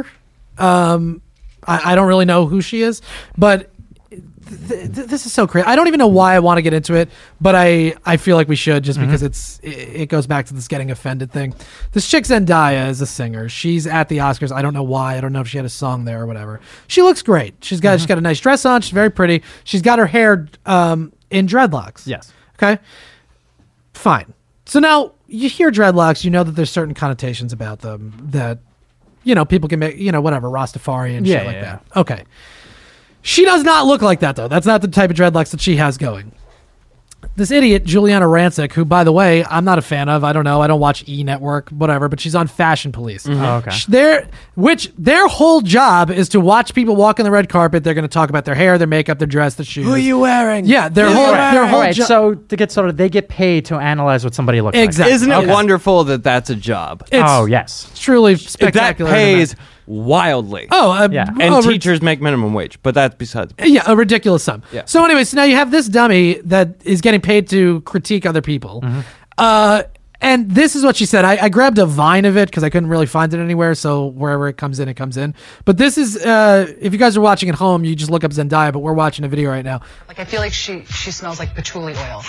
I don't really know who she is, but... this is so crazy. I don't even know why I want to get into it, but I feel like we should just because it goes back to this getting offended thing. This chick Zendaya is a singer. She's at the Oscars. I don't know why. I don't know if she had a song there or whatever. She looks great. She's got a nice dress on. She's very pretty. She's got her hair in dreadlocks. Yes. Okay. Fine. So now you hear dreadlocks, you know that there's certain connotations about them that people can make, whatever, Rastafari and shit like that. Okay. She does not look like that, though. That's not the type of dreadlocks that she has going. This idiot, Juliana Rancic, who, by the way, I'm not a fan of. I don't know. I don't watch E! Network, whatever, but she's on Fashion Police. Oh, okay. Their whole job is to watch people walk on the red carpet. They're going to talk about their hair, their makeup, their dress, their shoes. Who are you wearing? Yeah, their whole Right, job. so to get started, they get paid to analyze what somebody looks Exactly. Isn't it wonderful that that's a job? like. Yes. It's truly spectacular. That pays wildly. Yeah. And teachers make minimum wage, but that's besides. Yeah, a ridiculous sum. Yeah. So anyways, now you have this dummy that is getting paid to critique other people. And this is what she said. I grabbed a Vine of it because I couldn't really find it anywhere. So wherever it comes in, it comes in. But this is, if you guys are watching at home, you just look up Zendaya, but we're watching a video right now. Like, I feel like she smells like patchouli oil.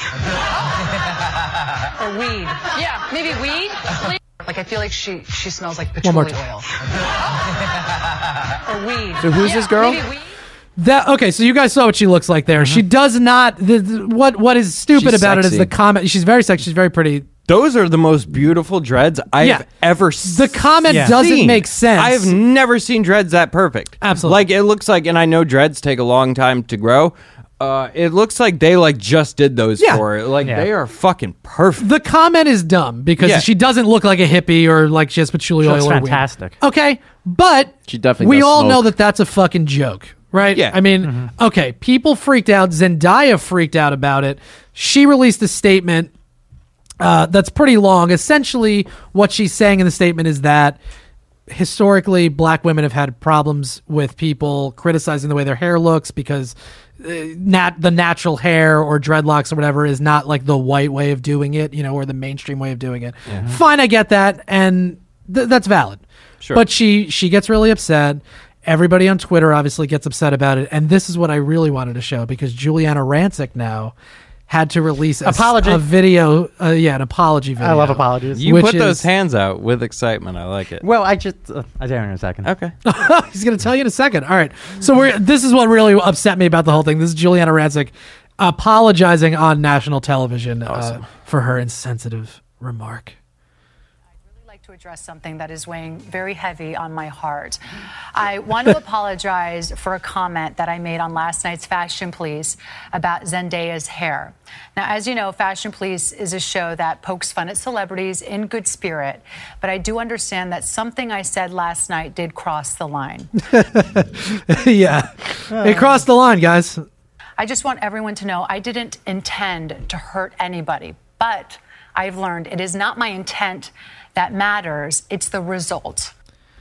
Or weed. Yeah, maybe weed? Like, I feel like she smells like patchouli oil. Or weed. So who's this girl? Maybe weed? Okay, so you guys saw what she looks like there. She does not. What is stupid She's about it is sexy. the comment. She's very sexy. She's very pretty. Those are the most beautiful dreads I've ever seen. The comment doesn't make sense. I have never seen dreads that perfect. Absolutely. Like, it looks like, and I know dreads take a long time to grow. It looks like they just did those for it. Like, they are fucking perfect. The comment is dumb because she doesn't look like a hippie or like she has patchouli She oil. looks or weed. fantastic. Okay, but She definitely we does all smoke. know that that's a fucking joke, right? Yeah. I mean, okay, people freaked out. Zendaya freaked out about it. She released a statement that's pretty long. Essentially, what she's saying in the statement is that historically, black women have had problems with people criticizing the way their hair looks because the natural hair or dreadlocks or whatever is not like the white way of doing it, or the mainstream way of doing it. Fine, I get that, and that's valid. Sure. But she gets really upset. Everybody on Twitter obviously gets upset about it, and this is what I really wanted to show because Juliana Rancic now had to release a video, an apology video. I love apologies. You put those hands out with excitement. I like it. Well, I'll tell you in a second. Okay. He's going to tell you in a second. All right. So this is what really upset me about the whole thing. This is Juliana Rancic apologizing on national television for her insensitive remark. To address something that is weighing very heavy on my heart. I want to apologize for a comment that I made on last night's Fashion Police about Zendaya's hair. Now, as you know, Fashion Police is a show that pokes fun at celebrities in good spirit, but I do understand that something I said last night did cross the line. Yeah. It crossed the line, guys. I just want everyone to know I didn't intend to hurt anybody, but I've learned it is not my intent that matters, it's the result.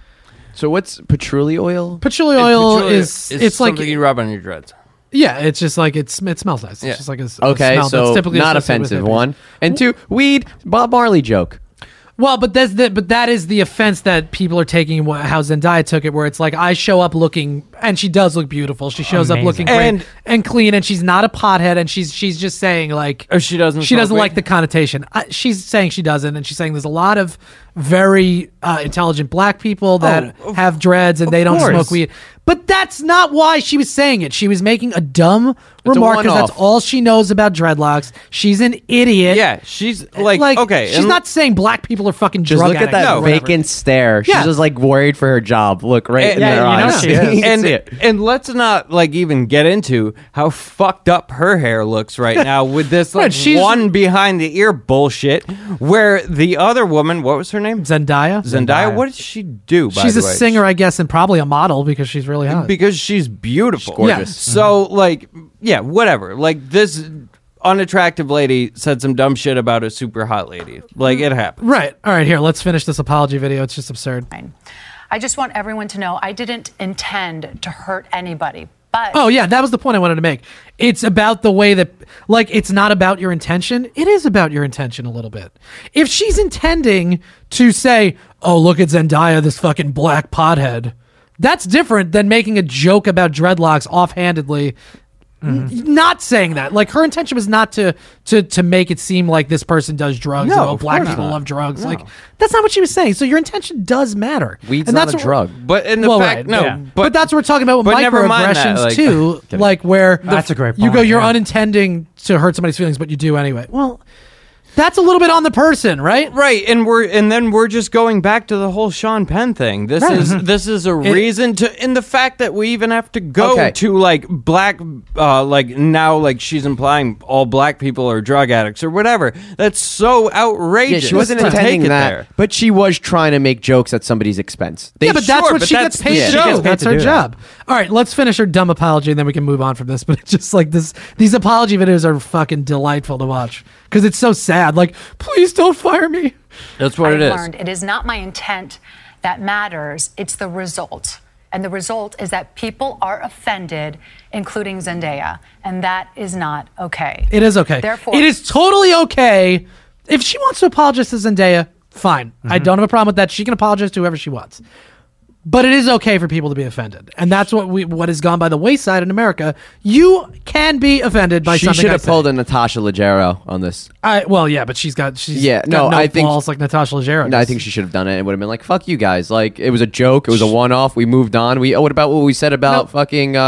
So what's patchouli oil? Patchouli oil is it's like something you rub on your dreads. Yeah, it's just like it smells nice. It's just like a smell so that's typically not associated with offensive. hippies. One and two, weed. Bob Marley joke. Well, but that is the offense that people are taking. How Zendaya took it, where it's like I show up looking, and she does look beautiful. She shows up looking great and clean, and she's not a pothead, and she's just saying like she doesn't like the connotation. She's saying she doesn't, and she's saying there's a lot of very intelligent black people that have dreads and they don't smoke weed. But that's not why she was saying it. She was making a dumb remark because that's all she knows about dreadlocks. She's an idiot. Yeah, she's like okay. She's not saying black people are fucking just drug look at addicts that or whatever. vacant stare. She's Yeah. just like worried for her job. Look right in their eyes. She is. You can see it. And let's not like even get into how fucked up her hair looks right now with this like one behind the ear bullshit. Where the other woman, what was her name? Zendaya. What did she do? By She's the a way? singer, I guess, and probably a model because she's really hot. Because she's beautiful. She's gorgeous. So like, yeah, whatever. Like this unattractive lady said some dumb shit about a super hot lady. Like it happened. Right. All right, here, let's finish this apology video. It's just absurd. I just want everyone to know I didn't intend to hurt anybody. But Oh, yeah, that was the point I wanted to make. It's about the way that, like, it's not about your intention. It is about your intention a little bit. If she's intending to say, oh, look at Zendaya, this fucking black pothead, that's different than making a joke about dreadlocks offhandedly. Not saying that. Like, her intention was not to make it seem like this person does drugs. No, or, of black course people not. love drugs. No. Like, that's not what she was saying. So your intention does matter. Weed's and not that's a what drug. But in the fact, but that's what we're talking about with but never mind that, microaggressions like- too. Like where That's a great you go, point, you're yeah. unintending to hurt somebody's feelings, but you do anyway. Well, that's a little bit on the person, right? Right, and then we're just going back to the whole Sean Penn thing. This is a reason to, in the fact that we even have to go to like black, like now, like she's implying all black people are drug addicts or whatever. That's so outrageous. Yeah, she wasn't to intending take it that, there. but she was trying to make jokes at somebody's expense. Yeah, but that's Sure, what but she that's gets paid the to show. do. That's to her do that. job. All right, let's finish her dumb apology and then we can move on from this. But it's just like this, these apology videos are fucking delightful to watch because it's so sad. Like, please don't fire me. That's what I've it is. learned it is not my intent that matters, it's the result. And the result is that people are offended, including Zendaya, and that is not okay. It is okay. Therefore, it is totally okay if she wants to apologize to Zendaya, fine. I don't have a problem with that. She can apologize to whoever she wants. But it is okay for people to be offended, and that's what has gone by the wayside in America. You can be offended by something. She should I have say. pulled a Natasha Leggero on this. Well, yeah, but she's got I think balls like Natasha Leggero. No, I think she should have done it. It would have been like, "Fuck you guys!" Like it was a joke. It was a one-off. We moved on. What about what we said about fucking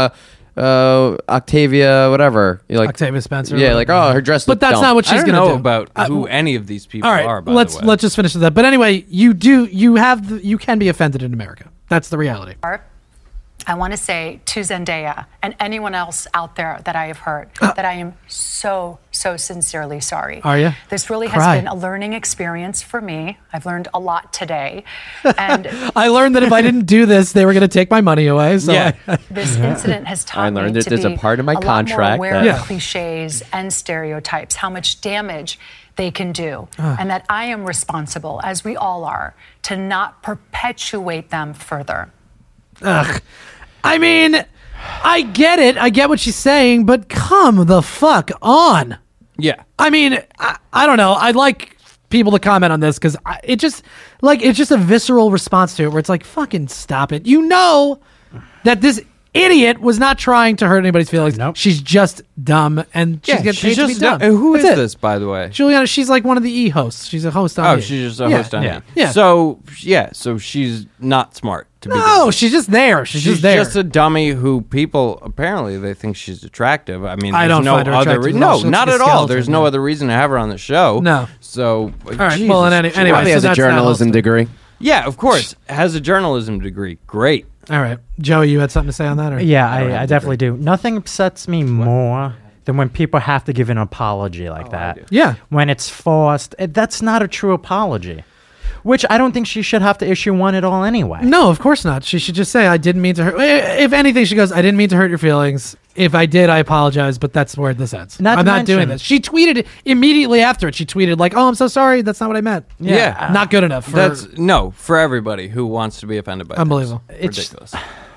Octavia, whatever? Like Octavia Spencer. Yeah, like her dress. But that's not what she's I don't going to know do. about who any of these people all right, are. By let's the way. just finish with that. But anyway, you can be offended in America. That's the reality. I want to say to Zendaya and anyone else out there that I have hurt that I am so sincerely sorry. Are you? This really Cry. has been a learning experience for me. I've learned a lot today. And I learned that if I didn't do this, they were going to take my money away. So this incident has taught learned me that to there's be a part of my lot contract more aware that- of cliches and stereotypes, how much damage they can do, and that I am responsible, as we all are, to not perpetuate them further. Ugh. I mean, I get it. I get what she's saying, but come the fuck on. Yeah. I mean, I don't know. I'd like people to comment on this because it's just a visceral response to it where it's like, fucking stop it. You know that this idiot was not trying to hurt anybody's feelings. Nope. She's just dumb, and she's getting paid to be dumb. Who is That's it. this, by the way? Juliana, she's like one of the E-hosts. She's a host on E! She's just a host on E! Yeah. So she's not smart to be. No, she's just there. She's just there. Just a dummy who people apparently they think she's attractive. I mean, I there's don't no find her other attractive reason. at all. No, She looks not like a at all. skeleton, There's no yeah. other reason to have her on the show. No. So all right. Well, anyway, Probably so has a that's that journalism whole degree. Yeah, of course, has a journalism degree. Great. All right, Joey, you had something to say on that? Or? Yeah, I definitely do. Nothing upsets me more than when people have to give an apology like that. Yeah. When it's forced, that's not a true apology. Which I don't think she should have to issue one at all anyway. No, of course not. She should just say, I didn't mean to hurt. If anything, she goes, I didn't mean to hurt your feelings. If I did, I apologize, but that's where this ends. Not I'm to not doing mention- this. She tweeted immediately after it. She tweeted like, oh, I'm so sorry. That's not what I meant. Yeah. Not good enough. That's for everybody who wants to be offended by Unbelievable. This. It's- Ridiculous.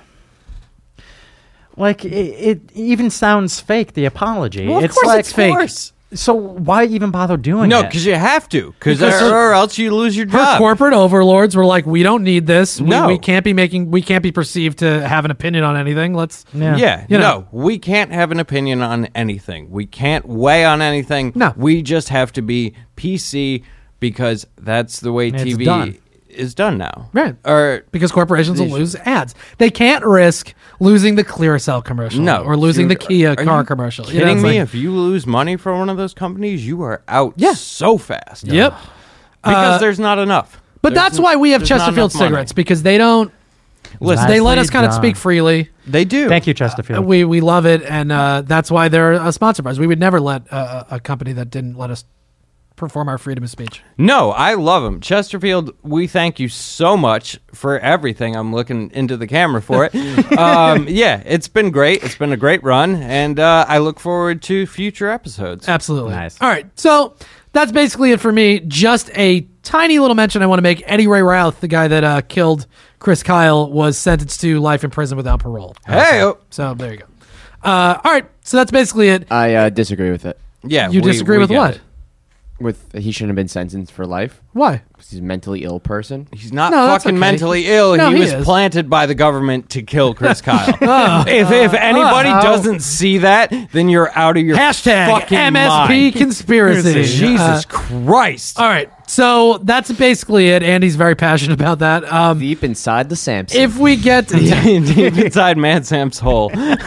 Like, it even sounds fake, the apology. Well, of it's course like, it's fake. So why even bother doing No, it? because you have to. Because Or else you lose your her job. corporate overlords were like, we don't need this. No. We can't be perceived to have an opinion on anything. Let's. Yeah, You know. no, we can't have an opinion on anything. We can't weigh on anything. No. We just have to be PC because that's the way It's TV done. is done now. Right. Or Because corporations will lose ads. They can't risk losing the Clearcell commercial no. or losing the Kia Are car you commercial. Kidding You know, it's me? like- If you lose money for one of those companies, you are out so fast. Yep. Because there's not enough. But There's that's why we have there's not Chesterfield enough money. cigarettes, because they don't. Listen, They let Nicely us kind of done. speak freely. They do. Thank you, Chesterfield. We love it, and that's why they're a sponsor of ours. We would never let a company that didn't let us perform our freedom of speech. No, I love them. Chesterfield, we thank you so much for everything. I'm looking into the camera for it. Yeah, it's been great. It's been a great run, and I look forward to future episodes. Absolutely. Nice. All right, so that's basically it for me. Just a tiny little mention I want to make. Eddie Ray Routh, the guy that killed Chris Kyle, was sentenced to life in prison without parole. Hey! So there you go. All right, so that's basically it. I disagree with it. Yeah, You disagree with get what? it. With he shouldn't have been sentenced for life. Why? Because he's a mentally ill person. He's not No, that's fucking okay. mentally ill. No, he he was is. planted by the government to kill Chris Kyle. If anybody doesn't see that, then you're out of your Hashtag fucking MSP mind. conspiracy. Jesus Christ. All right, so that's basically it. Andy's very passionate about that. Deep inside the Samson. If we get Deep inside Man Sam's hole.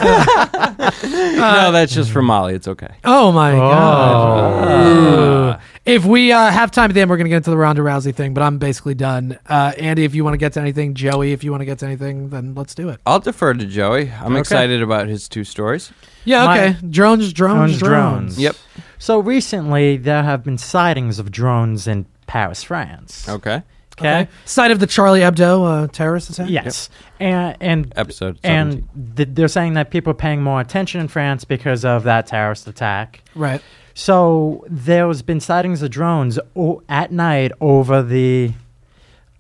No, that's just for Molly. It's okay. oh my god, if we have time at the end, we're going to get into the Ronda Rousey thing. But I'm basically done. Andy, if you want to get to anything, Joey, if you want to get to anything, then let's do it. I'll defer to Joey. I'm excited about his two stories. Yeah, okay. Drones. Drones. Yep. So recently, there have been sightings of drones in Paris, France. Okay. Okay. Site of the Charlie Hebdo terrorist attack. Yes. And Episode 17. and they're saying that people are paying more attention in France because of that terrorist attack. Right. So there's been sightings of drones at night over the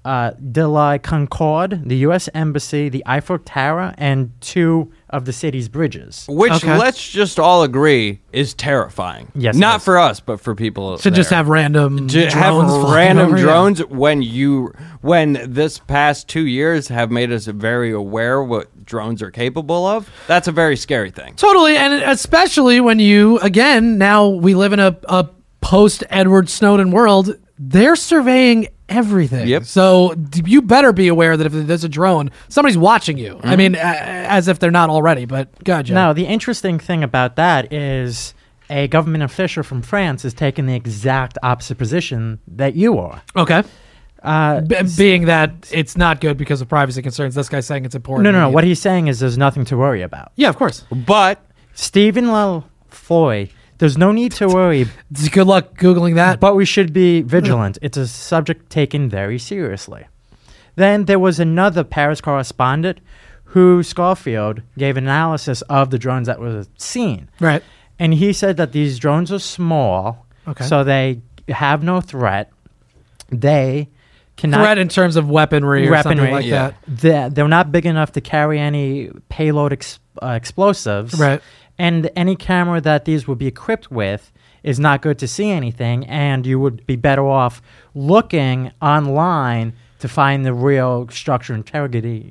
de la Concorde, the U.S. Embassy, the Eiffel Tower, and 2 of the city's bridges. Which, let's just all agree, is terrifying. Yes, it Not is. for us, but for people To just have random to drones have flying random over, yeah. drones when this past 2 years have made us very aware what drones are capable of. That's a very scary thing. Totally, and especially when you, again, now we live in a post-Edward Snowden world, they're surveying everything. Yep. So you better be aware that if there's a drone, somebody's watching you. I mean, as if they're not already, but God, Joe. Now, the interesting thing about that is a government official from France is taking the exact opposite position that you are. Okay. Being that it's not good because of privacy concerns, this guy's saying it's important. No. What he's saying is there's nothing to worry about. Yeah, of course. But Stephen Foy, there's no need to worry. Good luck Googling that. But we should be vigilant. It's a subject taken very seriously. Then there was another Paris correspondent who Schofield gave analysis of the drones that were seen. Right. And he said that these drones are small, so they have no threat. They cannot... Threat in terms of weaponry or something like that. They're not big enough to carry any payload explosives. Right. And any camera that these would be equipped with is not good to see anything, and you would be better off looking online to find the real structure integrity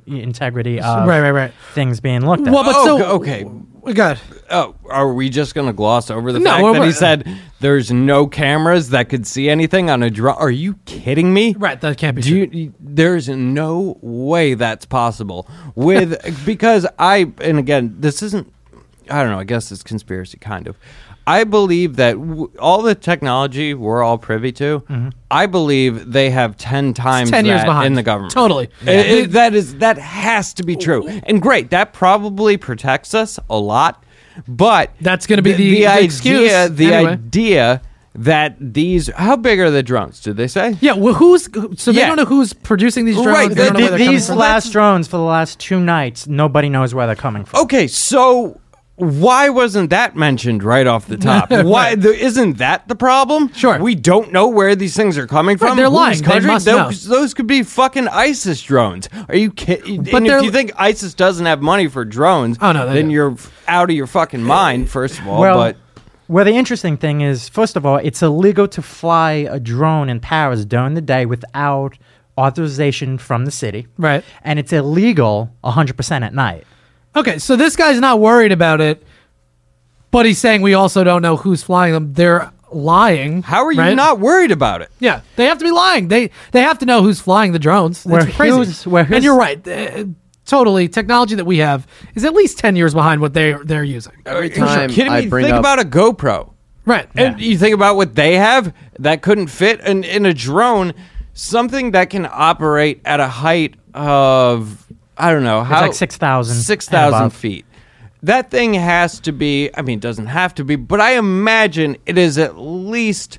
of things being looked at. Well, but okay. Good. Oh, are we just going to gloss over the No, fact we're- that he said there's no cameras that could see anything on a drone? Are you kidding me? Right, that can't be true. There's no way that's possible. Because and again, this isn't, I don't know, I guess it's conspiracy, kind of. I believe that all the technology we're all privy to, I believe they have 10 times 10 years that behind. in the government. Totally. That has to be true. And great, that probably protects us a lot. But that's going to be the excuse. idea that these, how big are the drones? Did they say? Yeah. Well, they don't know who's producing these drones. Right. They don't know where they're coming These from. last drones for the last 2 nights, nobody knows where they're coming from. Okay, so why wasn't that mentioned right off the top? Why isn't that the problem? Sure. We don't know where these things are coming from. Right, they're lying. They must know. Those could be fucking ISIS drones. Are you kidding? But And if you think ISIS doesn't have money for drones, then you're out of your fucking mind, first of all. Well, the interesting thing is, first of all, it's illegal to fly a drone in Paris during the day without authorization from the city. Right. And it's illegal 100% at night. Okay, so this guy's not worried about it, but he's saying we also don't know who's flying them. They're lying. How are you not worried about it? Yeah, they have to be lying. They have to know who's flying the drones. That's crazy. And you're right. Totally, technology that we have is at least 10 years behind what they're using. Every Are time you kidding I me? bring Think up- about a GoPro. Right. And you think about what they have that couldn't fit in a drone, something that can operate at a height of, I don't know, It's like 6,000 6,000 feet. That thing has to be, I mean, it doesn't have to be, but I imagine it is at least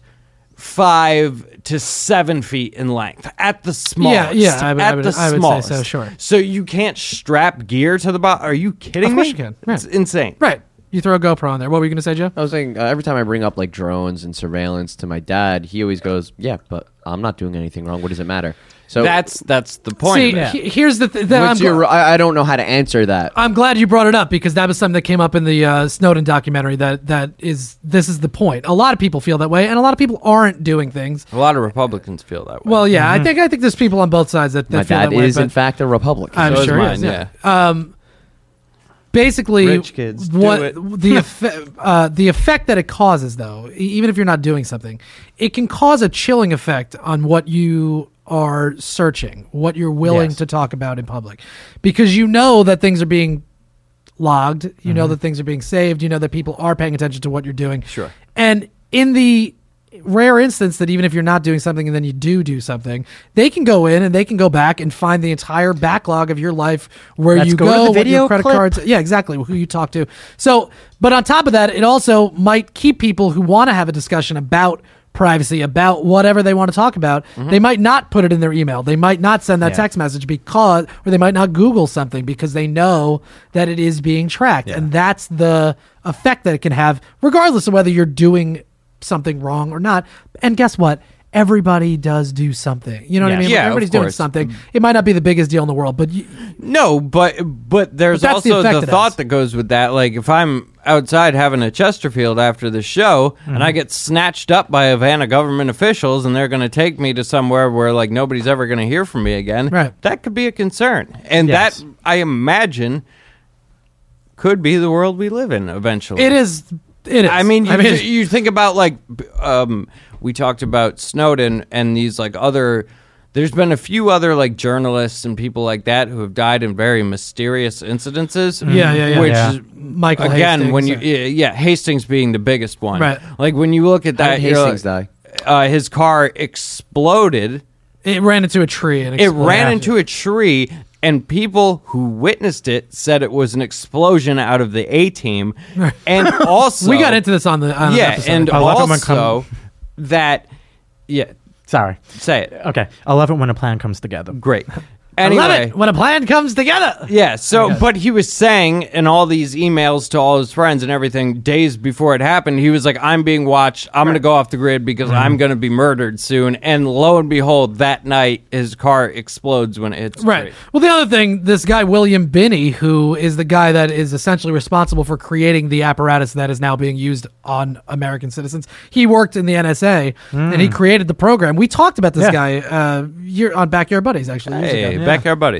5 to 7 feet in length at the smallest. Yeah, I would say smallest. so, sure. So you can't strap gear to the bottom. Are you kidding Of course me? you can. It's insane. Right. You throw a GoPro on there. What were you going to say, Joe? I was saying every time I bring up like drones and surveillance to my dad, he always goes, "Yeah, but I'm not doing anything wrong. What does it matter?" So that's the point. See, here's the thing. I don't know how to answer that. I'm glad you brought it up because that was something that came up in the Snowden documentary. This is the point. A lot of people feel that way, and a lot of people aren't doing things. A lot of Republicans feel that way. Well, yeah, I think there's people on both sides that My feel dad that way. is but in fact a Republican. I'm So is sure he mine, is. yeah. Basically, Rich kids do what it. the effect that it causes, though, even if you're not doing something, it can cause a chilling effect on what you are searching, what you're willing to talk about in public, because you know that things are being logged, you know that things are being saved, you know that people are paying attention to what you're doing. Sure. And in the rare instance that even if you're not doing something and then you do something, they can go in and they can go back and find the entire backlog of your life, where Let's you go to go, the what video your credit clip. cards. Yeah, exactly. Who you talk to. So, but on top of that, it also might keep people who want to have a discussion about privacy, about whatever they want to talk about. They might not put it in their email. They might not send that text message or they might not Google something because they know that it is being tracked. And that's the effect that it can have, regardless of whether you're doing something wrong or not. And guess what? everybody does do something. You know what I Yes. mean? Yeah, Like, of everybody's doing course. something. It might not be the biggest deal in the world, but No, but there's But that's the also effect the it thought has. that goes with that. Like if I'm outside having a Chesterfield after the show and I get snatched up by Havana government officials and they're going to take me to somewhere where like nobody's ever going to hear from me again, Right. that could be a concern. And Yes. that, I imagine, could be the world we live in eventually. it is. It is. I mean, you think about like we talked about Snowden and these like other. There's been a few other like journalists and people like that who have died in very mysterious incidences. Yeah. Which Yeah. is, Michael again, Hastings when you or- Hastings being the biggest one. Right. Like when you look at How that, did Hastings die? his car exploded. it ran into a tree and It exploded. ran into a tree, and people who witnessed it said it was an explosion out of the A-team. And also, We got into this on the yeah, episode. and I love it when also that Sorry. say it. Okay. I love it when a plan comes together. Great. I love Anyway, it when a plan comes together. yeah. So, but he was saying in all these emails to all his friends and everything, days before it happened, he was like, "I'm being watched. I'm going to go off the grid because I'm going to be murdered soon." And lo and behold, that night his car explodes when it hits. the Right. tree. Well, the other thing, this guy William Binney, who is the guy that is essentially responsible for creating the apparatus that is now being used on American citizens, he worked in the NSA and he created the program. We talked about this Yeah. guy on Backyard Buddies actually. years Hey, ago. Backyard Buddies.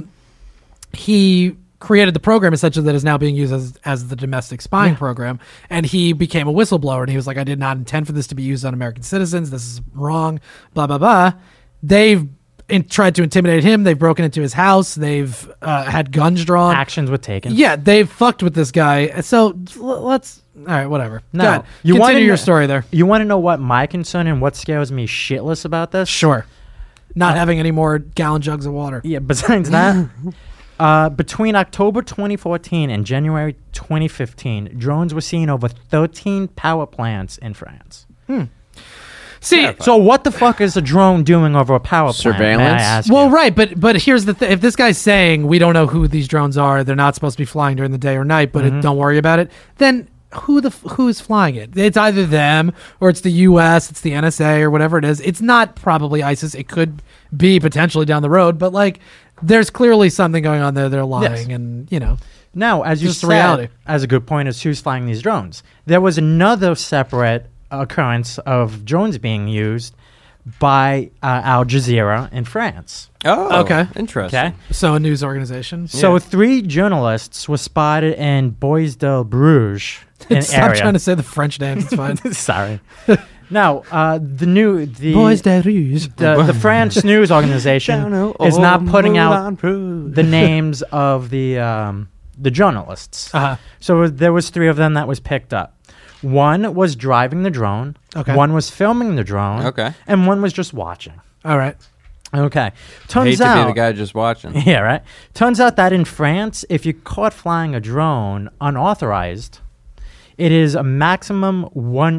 He created the program essentially that is now being used as the domestic spying program, and he became a whistleblower, and he was like, I did not intend for this to be used on American citizens. This is wrong, blah, blah, blah. They've tried to intimidate him. They've broken into his house. They've had guns drawn. Actions were taken. Yeah, they've fucked with this guy. So let's, all right, whatever. No. Go ahead. You wanna Continue your kn- story there. You want to know what my concern and what scares me shitless about this? Sure. Not having any more gallon jugs of water. Yeah, besides that, between October 2014 and January 2015, drones were seen over 13 power plants in France. See, So what the fuck is a drone doing over a power plant? May I Surveillance? ask well, you? right, but here's the thing: if this guy's saying we don't know who these drones are, they're not supposed to be flying during the day or night, but don't worry about it, then who's flying it? It's either them or it's the U.S., it's the NSA or whatever it is. It's not probably ISIS. It could be potentially down the road, but like there's clearly something going on there. They're lying, and Now, as you Just the said, reality. as a good point is who's flying these drones. There was another separate occurrence of drones being used by Al Jazeera in France. Oh, Okay. Interesting. Okay. so a news organization. So 3 journalists were spotted in Bois de Bruges an Stop area. trying to say the French names. It's fine. Sorry. Now, the Boys de Rouge. the France news organization is not putting out the names of the journalists. Uh-huh. So there was 3 of them that was picked up. One was driving the drone. Okay. One was filming the drone. Okay. And one was just watching. All right. Okay. Hate Turns to out, be the guy just watching. yeah, right. Turns out that in France, if you're caught flying a drone unauthorized, it is a maximum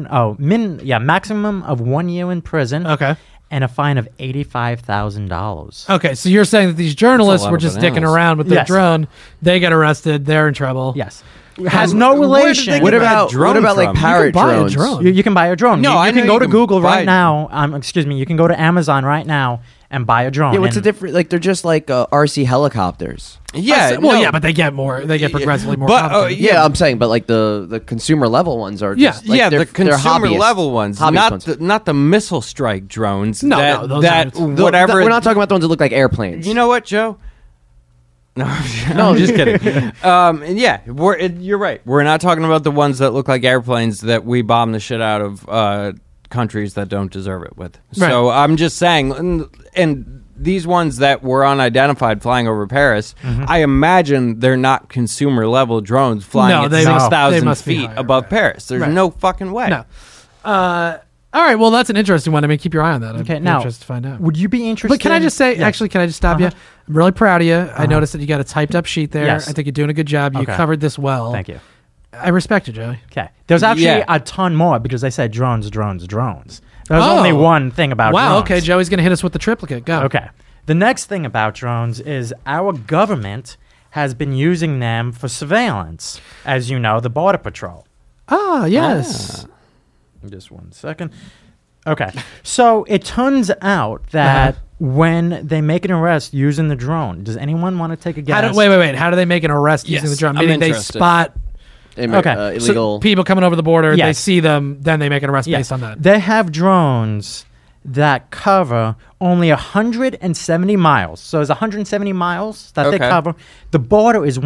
maximum of 1 year in prison. Okay. And a fine of $85,000. Okay, so you're saying that these journalists lot were of just bananas. dicking around with their Yes. drone. They get arrested. They're in trouble. Yes. Has no relation. What get that about drone like from? parrot buy a drones? drone. You can buy a drone. No, you I can know go you to can Google buy- right now. Excuse me. You can go to Amazon right now and buy a drone. Yeah, what's the And- difference? Like they're just like RC helicopters. Yeah. Well, no. yeah, but they get more. They get progressively more. But, complicated. Yeah, I'm saying, but like the consumer level ones are Yeah. just like yeah, they're, the they're consumer hobbyist- level ones, hobbyist not the missile strike drones. No, that, no, those that aren't. whatever. We're not talking about the ones that look like airplanes. You know what, Joe? No, No, I'm just kidding. Yeah, you're right. We're not talking about the ones that look like airplanes that we bomb the shit out of countries that don't deserve it with. So I'm just saying, and these ones that were unidentified flying over Paris, I imagine they're not consumer level drones flying No, at they must- they 6,000 must be feet higher, above right. Paris. There's Right. no fucking way. No. All right. Well, that's an interesting one. I mean, keep your eye on that. I'd Okay, be now, interested to find out. would you be interested? But can I just say, Yes. actually, can I just stop you? I'm really proud of you. I noticed that you got a typed up sheet there. Yes. I think you're doing a good job. You Okay. covered this well. Thank you. I respect you, Joey. Okay. There's actually Yeah. a ton more because I said drones. There's only one thing about drones. Wow. Okay, Joey's going to hit us with the triplicate. Go. Okay. The next thing about drones is our government has been using them for surveillance. As you know, the Border Patrol. Ah, yes. Just one second. Okay. So it turns out that when they make an arrest using the drone, does anyone want to take a guess? Wait. How do they make an arrest using the drone? I'm Meaning they interested. spot illegal people coming over the border. Yes. They see them, then they make an arrest based on that. They have drones that cover only 170 miles. So it's 170 miles that they cover. The border is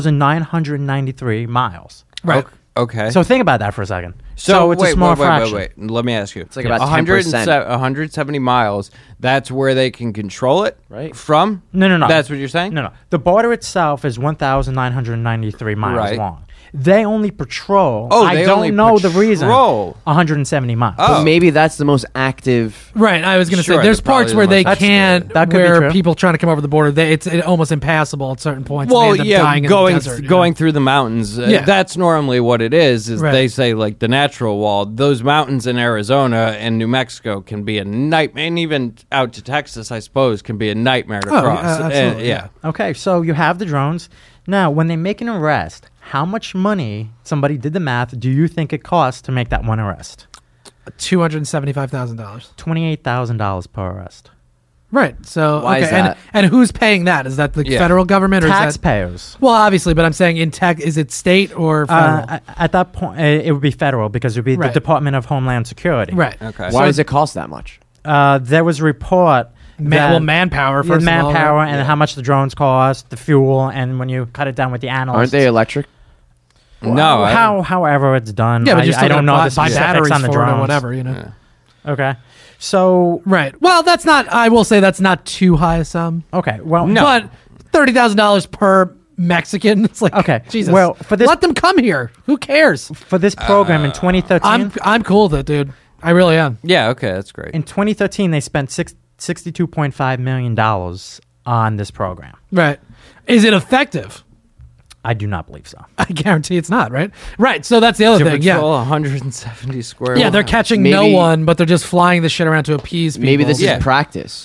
1,993 miles. Right. Okay. So think about that for a second. So it's a small fraction. Wait. Let me ask you. It's like about 10%. 170 miles. That's where they can control it, right? From? No. That's what you're saying? No. The border itself is 1,993 miles Right. long. They only patrol. Oh, I they don't only know the reason. patrol. 170 miles. But maybe that's the most active. Right, I was going to Sure, say there's they're probably parts the where most they active. can't, That could be where true. people trying to come over the border, it's almost impassable at certain points. and Well, they end up yeah, dying in going the desert, going through the mountains. Yeah. That's normally what it is. Right. They say like the natural wall. Those mountains in Arizona and New Mexico can be a nightmare, and even out to Texas, I suppose, can be a nightmare to cross. absolutely, yeah. Okay, so you have the drones. Now, when they make an arrest, how much money, somebody did the math, do you think it costs to make that one arrest? $275,000. $28,000 per arrest. Right. So Why is okay, that? and who's paying that? Is that the federal government or Taxpayers. Is that, well, obviously, but I'm saying is it state or federal? At that point, it would be federal because it would be Right. the Department of Homeland Security. right. Okay. Why does it cost that much? There was a report. Manpower first. Manpower of all, right? and how much the drones cost, the fuel, and when you cut it down with the analysts. Aren't they electric? No. However it's done. Yeah, but you're still I don't know buy, the buy specifics batteries on the for it drones. or whatever, you know. Yeah. Okay. So Right. Well, that's not. I will say that's not too high a sum. okay. Well, But $30,000 per Mexican. It's like Okay, Jesus. well, for this- let them come here. Who cares? for this program in 2013, I'm cool with it, dude. I really am. Yeah. Okay. That's great. in 2013 they spent $62.5 million on this program. Right. Is it effective? I do not believe so. I guarantee it's not. Right. Right. So that's the other To thing. patrol Yeah. 170 square. Yeah. They're miles. catching no Maybe- one, but they're just flying the shit around to appease people. Maybe this Yeah. is practice.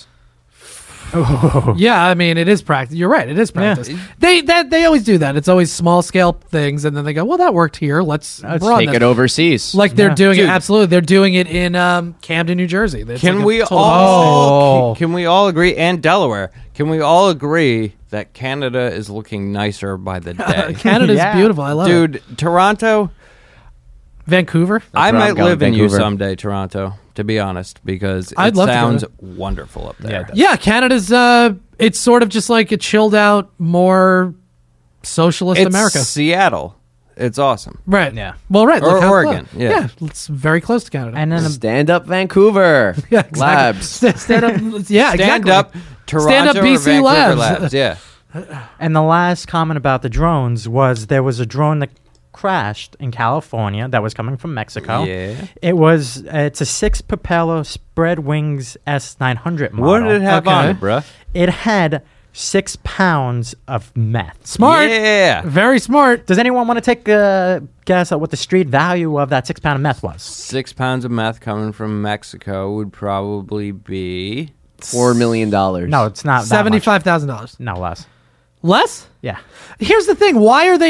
Yeah, I mean, it is practice. You're right. It is practice. They always do that. It's always small scale things, and then they go, "Well, that worked here. Let's broaden Take this." it overseas. Like they're Yeah. doing it. Dude. Absolutely, they're doing it in Camden, New Jersey. It's Can like a we total- all can we all agree, and Delaware, can we all agree that Canada is looking nicer by the day? Canada's Yeah. beautiful. I love it. Dude, Toronto, Vancouver. I where I'm might going, live in you Vancouver. someday, Toronto, to be honest, because I'd it love to go sounds there. wonderful up there. Yeah, Canada's. It's sort of just like a chilled out, more socialist It's America. Seattle. It's awesome. Right. Yeah. Well, right. Or look how Oregon, close. yeah. It's very close to Canada. And then Stand up Vancouver yeah, exactly. Labs. Stand up. Yeah, Stand exactly. up Toronto Stand up or BC Vancouver Labs. Yeah. And the last comment about the drones was there was a drone that crashed in California that was coming from Mexico. Yeah. It's a 6-propeller spread wings S900 model. What did it have on Okay. it, bruh? It had 6 pounds of meth. Smart. Yeah. Very smart. Does anyone want to take a guess at what the street value of that 6-pound of meth was? 6 pounds of meth coming from Mexico would probably be $4 million. No, it's not that much. $75,000. No less. Less? Yeah. Here's the thing. Why are they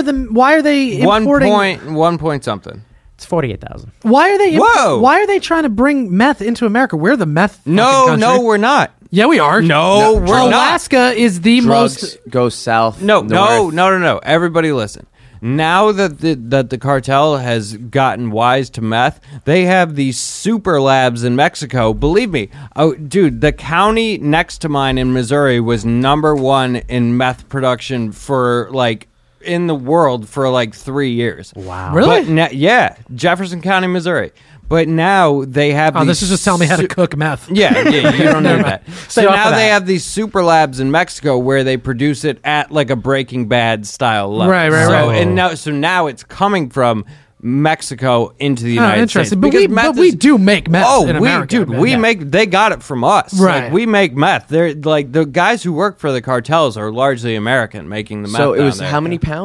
importing? 1 point something. It's 48,000. Why are they? Whoa. Why are they trying to bring meth into America? We're the meth. fucking No, country. no, we're not. Yeah, we are. No, we're not. Alaska is the Drugs most. go south. No, north. no. Everybody listen. Now that the cartel has gotten wise to meth, they have these super labs in Mexico. Believe me, oh, dude, the county next to mine in Missouri was #1 in meth production for like in the world for like 3 years. Wow. Really? But yeah, Jefferson County, Missouri. But now they have. Oh, these this is just telling me how to cook meth. Yeah, you don't need that. So Stay off now of they that. have these super labs in Mexico where they produce it at like a Breaking Bad style level. Right. So now it's coming from Mexico into the Oh, United States. interesting. But Because we, meth but we is- do make meth. Oh, in America, dude, man. we Yeah. make. They got it from us. Right. Like, we make meth. They're like the guys who work for the cartels are largely American, making the meth. So it down was there. how many pounds?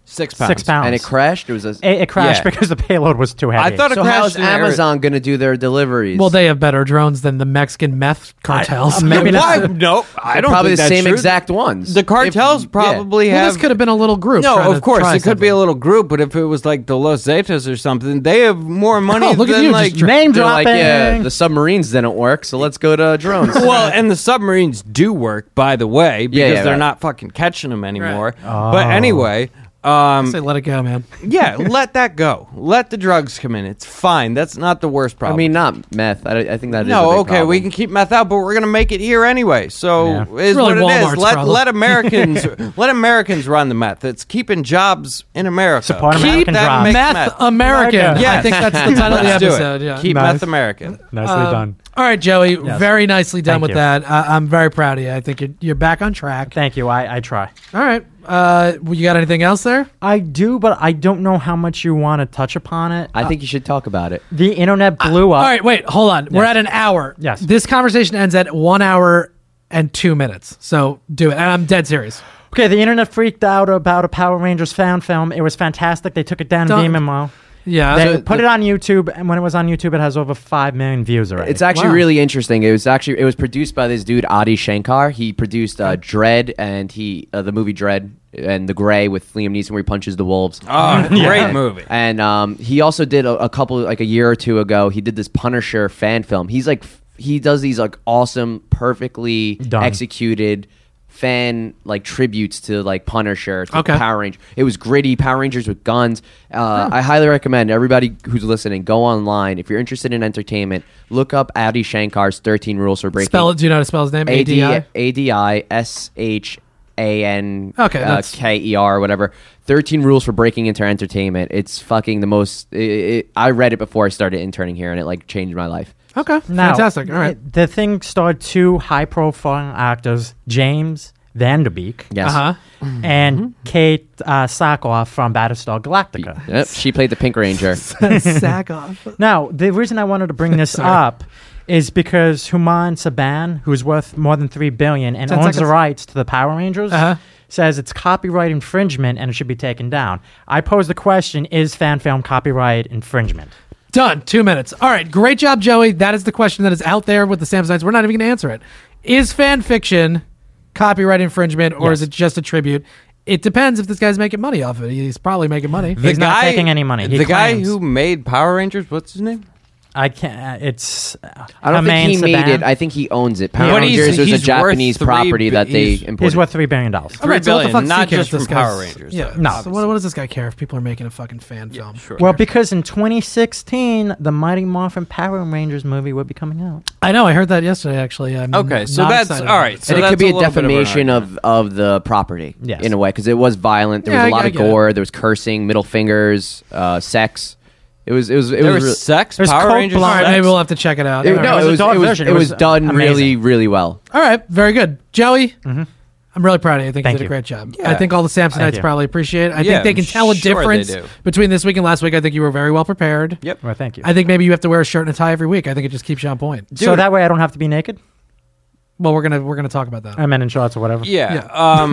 6 pounds. 6 pounds. And it crashed. It was a. It crashed Yeah. because the payload was too heavy. I thought it So crashed how's in Ari- Amazon going to do their deliveries? Well, they have better drones than the Mexican meth cartels. maybe Why? not. No, I don't probably think the that's same true. exact ones. The cartels probably Well, have. this could have been a little group. No, trying of to course try it could be a something. little group, but if it was like the Los Zetas or something, they have more money Oh, look at than you, like. just Name They're like, dropping. yeah, the submarines didn't work, so let's go to drones. Well, and the submarines do work, by the way, because yeah, they're right. not fucking catching them anymore. Oh. But anyway, Say, let it go, man. yeah, let that go. Let the drugs come in. It's fine. That's not the worst I problem. mean, not meth. I think that is a no, big okay, problem. we can keep meth out, but we're gonna make it here anyway. So Yeah. is Really what it Walmart's is. Let problem. Americans let Americans run the meth. It's keeping jobs in America. Support Keep American that jobs. makes Meth American. America. Yes. I think that's the title of the Let's do it. episode. Yeah. Keep Nice. meth American. Nicely done. All right, Joey. Yes. Very nicely done Thank with you. that. I'm very proud of you. I think you're back on track. Thank you. I try. All right. You got anything else there? I do, but I don't know how much you want to touch upon it. I think you should talk about it. The internet blew up. All right, wait, hold on. We're Yes. at an hour. Yes. This conversation ends at 1 hour and 2 minutes. So do it. And I'm dead serious. Okay, the internet freaked out about a Power Rangers fan film. It was fantastic. They took it down Don't- in Vimeo. Yeah. They put it on YouTube, and when it was on YouTube, it has over 5 million views already. It's actually Wow. really interesting. It was produced by this dude Adi Shankar. He produced Dread and the movie Dread and The Gray with Liam Neeson where he punches the wolves. Oh, great movie. And he also did a couple like a year or two ago. He did this Punisher fan film. He does these like awesome, perfectly Done. executed fan like tributes to like Punisher, to Okay. Power Rangers. It was gritty, Power Rangers with guns. I highly recommend everybody who's listening go online if you're interested in entertainment. Look up Adi Shankar's 13 Rules for Breaking. Spell it. Do you know how to spell his name? ADI? ADISHANKER, whatever. 13 Rules for Breaking into Entertainment. It's fucking the most. I read it before I started interning here, and it like changed my life. Okay. Now, Fantastic. All right. The thing starred 2 high-profile actors, James Vanderbeek Yes. Uh-huh. and Kate Sackhoff from Battlestar Galactica. Yep. She played the Pink Ranger. Sack off. Now, the reason I wanted to bring this up is because Human Saban, who's worth more than $3 billion and 10 owns the seconds. rights to the Power Rangers, Uh-huh. says it's copyright infringement and it should be taken down. I pose the question: is fan film copyright infringement? Done. 2 minutes. All right. Great job, Joey. That is the question that is out there with the Samsonites. We're not even going to answer it. Is fan fiction copyright infringement or is Yes. it just a tribute? It depends if this guy's making money off it. He's probably making money. He's not taking any money. He The guy claims. who made Power Rangers, what's his name? I can't. It's. I don't think he Human made Saban. it. I think he owns it. Power But he's- Rangers was a he's worth Japanese three property bi- that they he's- imported. He's worth $3 billion. All right, so what the billion, fuck not cares just if this from Power guy's- Rangers, Yeah. though, No. So obviously. what does this guy care if people are making a fucking fan film? Sure. Well, because in 2016, the Mighty Morphin Power Rangers movie would be coming out. I know. I heard that yesterday. Actually. I'm Okay, so not that's excited all about right. it. So and it that's could be a a little bit of an defamation argument. of the property Yes. in a way because it was violent. There Yeah, was a lot I of get it. gore. There was cursing, middle fingers, sex. It was There was really, sex. There's Power coke Rangers. All right, Sex. maybe we'll have to check it out. It, All no, right. It was a dog it was version. it It was was done really amazing. really well. All right, very good, Joey. I'm really proud of you. I think Thank you did a you. great job. Yeah. I think all the Thank Samsonites you. probably appreciate it. I Yeah, think they can tell a sure they difference do. between this week and last week. I think you were very well prepared. Yep. Well, thank you. I think maybe you have to wear a shirt and a tie every week. I think it just keeps you on point. So that way I don't have to be naked? Well, we're gonna talk about that. I meant in shorts or whatever. Yeah.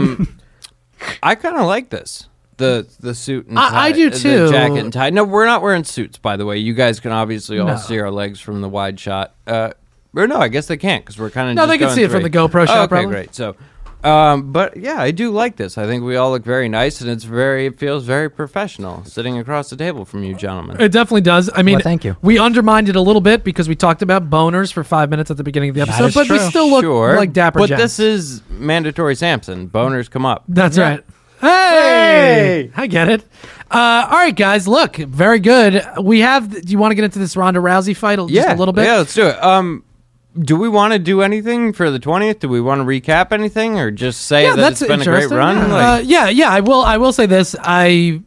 I kind of like this. The suit and tie. I do too. The jacket and tie. No, we're not wearing suits, by the way. You guys can obviously all No. see our legs from the wide shot. Or no, I guess they can't because we're kind of No, they can see it from the GoPro shot, Okay, probably. great. So, but yeah, I do like this. I think we all look very nice, and it feels very professional sitting across the table from you, gentlemen. It definitely does. I mean, Well, thank you. We undermined it a little bit because we talked about boners for 5 minutes at the beginning of the episode, is but we true. still look Sure, like dapper but gents. this is mandatory Samson. Boners come up. That's right. Hey! I get it. All right, guys. Look, very good. We have. Do you want to get into this Ronda Rousey fight just a little bit? Yeah, let's do it. Do we want to do anything for the 20th? Do we want to recap anything, or just say that it's been a great interesting. run? Yeah, I will say this. I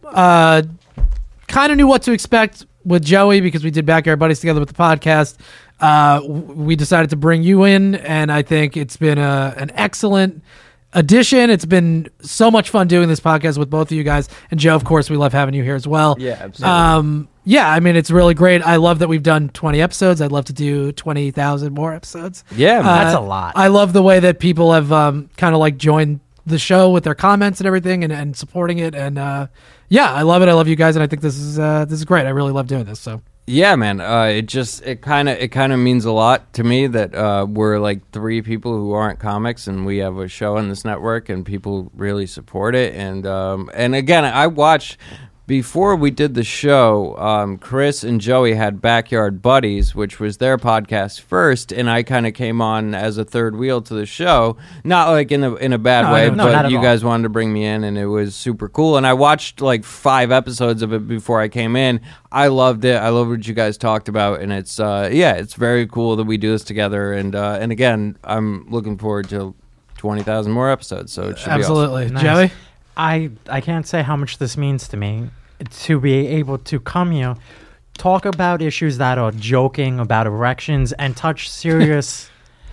kind of knew what to expect with Joey because we did Backyard Buddies together with the podcast. We decided to bring you in, and I think it's been an excellent addition. It's been so much fun doing this podcast with both of you guys, and Joe, of course, we love having you here as well. Yeah, absolutely. Yeah, I mean, it's really great. I love that we've done 20 episodes. I'd love to do 20,000 more episodes. Yeah, man. That's a lot. I love the way that people have kind of like joined the show with their comments and everything and supporting it. And yeah, I love it. I love you guys, and I think this is great. I really love doing this. So. Yeah, man. It kind of means a lot to me that we're like 3 people who aren't comics, and we have a show on this network, and people really support it. And again, I watched. Before we did the show, Chris and Joey had Backyard Buddies, which was their podcast first, and I kind of came on as a third wheel to the show. Not like in a bad way, but you guys wanted to bring me in, and it was super cool. And I watched like 5 episodes of it before I came in. I loved it. I love what you guys talked about, and it's it's very cool that we do this together. And again, I'm looking forward to 20,000 more episodes. So it should absolutely be awesome. Nice. Joey. I can't say how much this means to me to be able to come here, talk about issues that are joking about erections and touch serious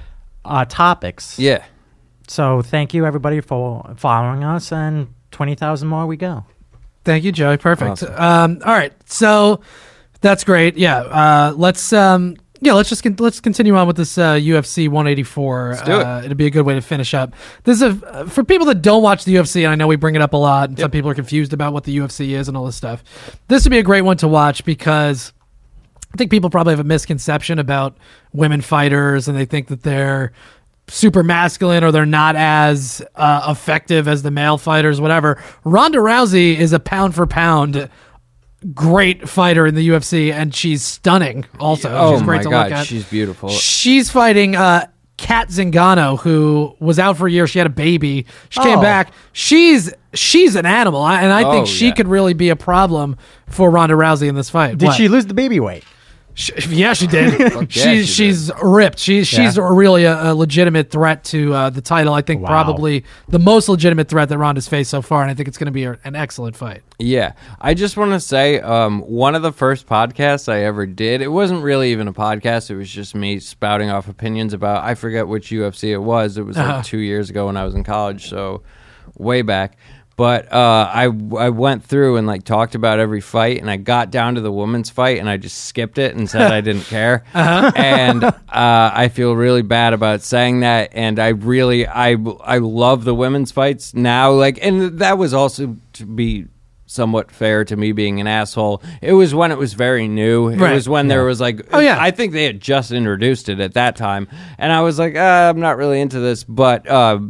topics. Yeah. So thank you everybody for following us, and 20,000 more we go. Thank you, Joey. Perfect. Awesome. All right. So that's great. Yeah. Let's continue on with this UFC 184. Let's do it. It'd be a good way to finish up. This is for people that don't watch the UFC, and I know we bring it up a lot, and some people are confused about what the UFC is and all this stuff. This would be a great one to watch because I think people probably have a misconception about women fighters, and they think that they're super masculine or they're not as effective as the male fighters, whatever. Ronda Rousey is a pound for pound great fighter in the UFC, and she's stunning also. She's great to look at. She's beautiful. She's fighting Kat Zingano, who was out for a year. She had a baby. She came back. She's an animal, and I think she could really be a problem for Ronda Rousey in this fight. Did she lose the baby weight? Yeah, she did. She's ripped. She's really a legitimate threat to the title. I think probably the most legitimate threat that Ronda's faced so far, and I think it's going to be an excellent fight. Yeah. I just want to say one of the first podcasts I ever did, it wasn't really even a podcast. It was just me spouting off opinions about, I forget which UFC it was. It was like 2 years ago when I was in college, so way back. But I went through and like talked about every fight, and I got down to the women's fight, and I just skipped it and said I didn't care. And I feel really bad about saying that. And I love the women's fights now. Like, and that was also to be somewhat fair to me being an asshole. It was when it was very new. It was when there was like, I think they had just introduced it at that time, and I was like, I'm not really into this. But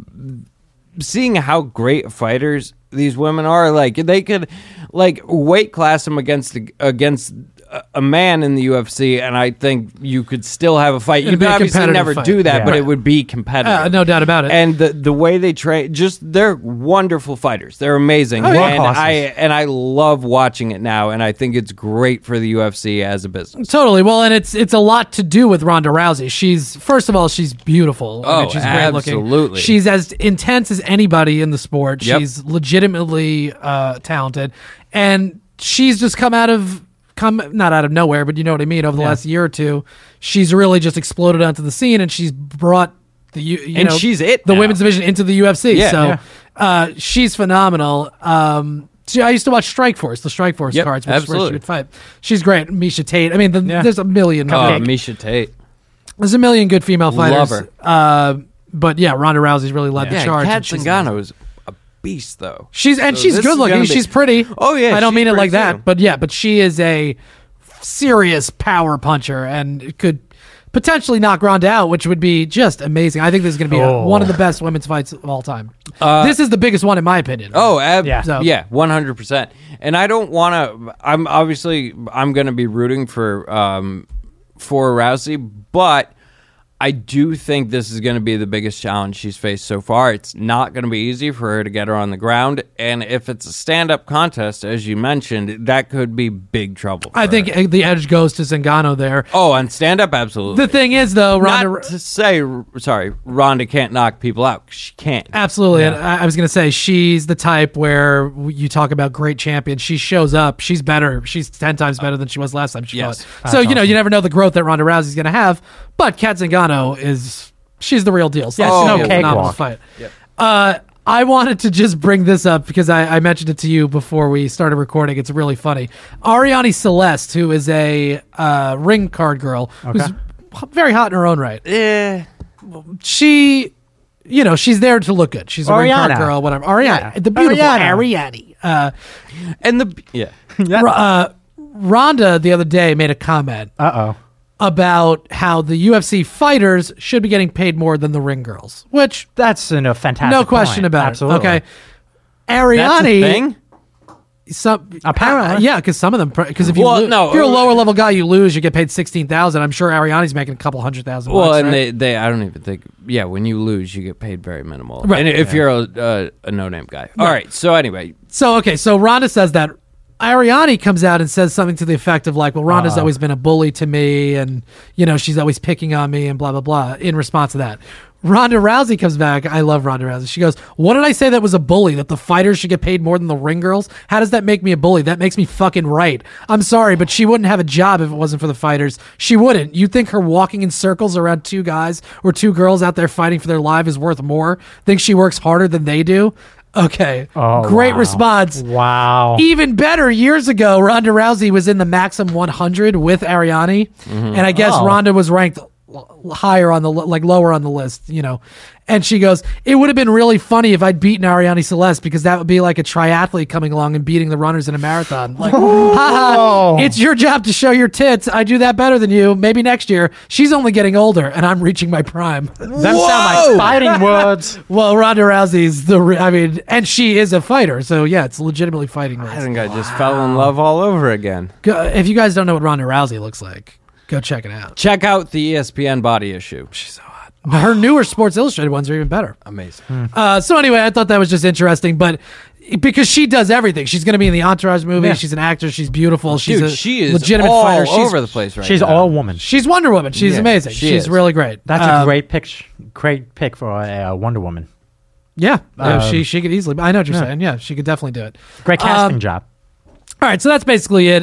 seeing how great fighters these women are, like they could like weight class them against a man in the UFC, and I think you could still have a fight. You'd obviously never do that, but it would be competitive. No doubt about it. And the way they train, they're wonderful fighters. They're amazing. And I love watching it now, and I think it's great for the UFC as a business. Totally. Well, and it's a lot to do with Ronda Rousey. First of all, she's beautiful. She's great looking. Absolutely. She's as intense as anybody in the sport. Yep. She's legitimately talented, and she's just come not out of nowhere, but you know what I mean. Over the last year or two, she's really just exploded onto the scene, and she's brought she's the women's division into the UFC. Yeah, she's phenomenal. I used to watch Strikeforce, the Strikeforce cards, where she would fight. She's great. Misha Tate. I mean, there's a million. Misha Tate. There's a million good female fighters. Love her. But yeah, Ronda Rousey's really led the charge. Kat Zingano is a beast, though. She's good looking. She's pretty. Oh yeah, I don't mean it like that, but she is a serious power puncher and could potentially knock Ronda out, which would be just amazing. I think this is going to be one of the best women's fights of all time. This is the biggest one in my opinion. 100%. And I don't want to. I'm going to be rooting for Rousey, but I do think this is going to be the biggest challenge she's faced so far. It's not going to be easy for her to get her on the ground. And if it's a stand-up contest, as you mentioned, that could be big trouble. I think the edge goes to Zingano there. Oh, on stand-up, absolutely. The thing is, though, Ronda can't knock people out. She can't. Absolutely. Yeah. And I was going to say, she's the type where you talk about great champions. She shows up. She's better. She's 10 times better than she was last time she fought. So, awesome. You never know the growth that Ronda Rousey's going to have. But Kat Zingano she's the real deal. So no cakewalk. Fight. Yep. I wanted to just bring this up because I mentioned it to you before we started recording. It's really funny. Ariane Celeste, who is a ring card girl, who's very hot in her own right. Yeah. She you know, she's there to look good. She's a ring card Ariana. girl, whatever. Ariana, the beautiful Ariane. And the yeah. Rhonda the other day made a comment about how the UFC fighters should be getting paid more than the ring girls, which that's a fantastic no question point. about Absolutely. it. Okay, Ariane. That's a thing? Apparently, yeah, because some of them, because if you Well, if no, you're a lower level guy, you lose, you get paid $16,000. I'm sure Ariane's making a couple $100,000. Well, and right? they I don't even think. Yeah, when you lose, you get paid very minimal. Right. And if you're a no-name guy. All right. So anyway, So Rhonda says that. Ariane comes out and says something to the effect of like, well, Rhonda's always been a bully to me, and you know she's always picking on me, and blah blah blah. In response to that, Ronda Rousey comes back. I love Ronda Rousey. She goes, "What did I say that was a bully? That the fighters should get paid more than the ring girls? How does that make me a bully? That makes me fucking right. I'm sorry, but she wouldn't have a job if it wasn't for the fighters. She wouldn't. You think her walking in circles around two guys or two girls out there fighting for their life is worth more? Think she works harder than they do?" Okay. Great response. Wow. Even better, years ago, Ronda Rousey was in the Maxim 100 with Ariane, and I guess Ronda was ranked higher on the lower on the list, you know. And she goes, "It would have been really funny if I'd beaten Ariane Celeste because that would be like a triathlete coming along and beating the runners in a marathon. Like, haha, it's your job to show your tits. I do that better than you. Maybe next year. She's only getting older, and I'm reaching my prime." Them sound like fighting words. Well, Ronda Rousey's and she is a fighter, so yeah, it's legitimately fighting words. I think I just fell in love all over again. If you guys don't know what Ronda Rousey looks like, go check it out. Check out the ESPN body issue. She's so hot. Her newer Sports Illustrated ones are even better. Amazing. So anyway, I thought that was just interesting, but because she does everything. She's going to be in the Entourage movie. Yeah. She's an actor. She's beautiful. Dude, She's a she is legitimate all fighter. over the place right She's now. all woman. She's Wonder Woman. She's amazing. she She's is. really great. That's a great pick for a Wonder Woman. Yeah, she could easily. I know what you're saying. Yeah, she could definitely do it. Great casting job. All right, so that's basically it.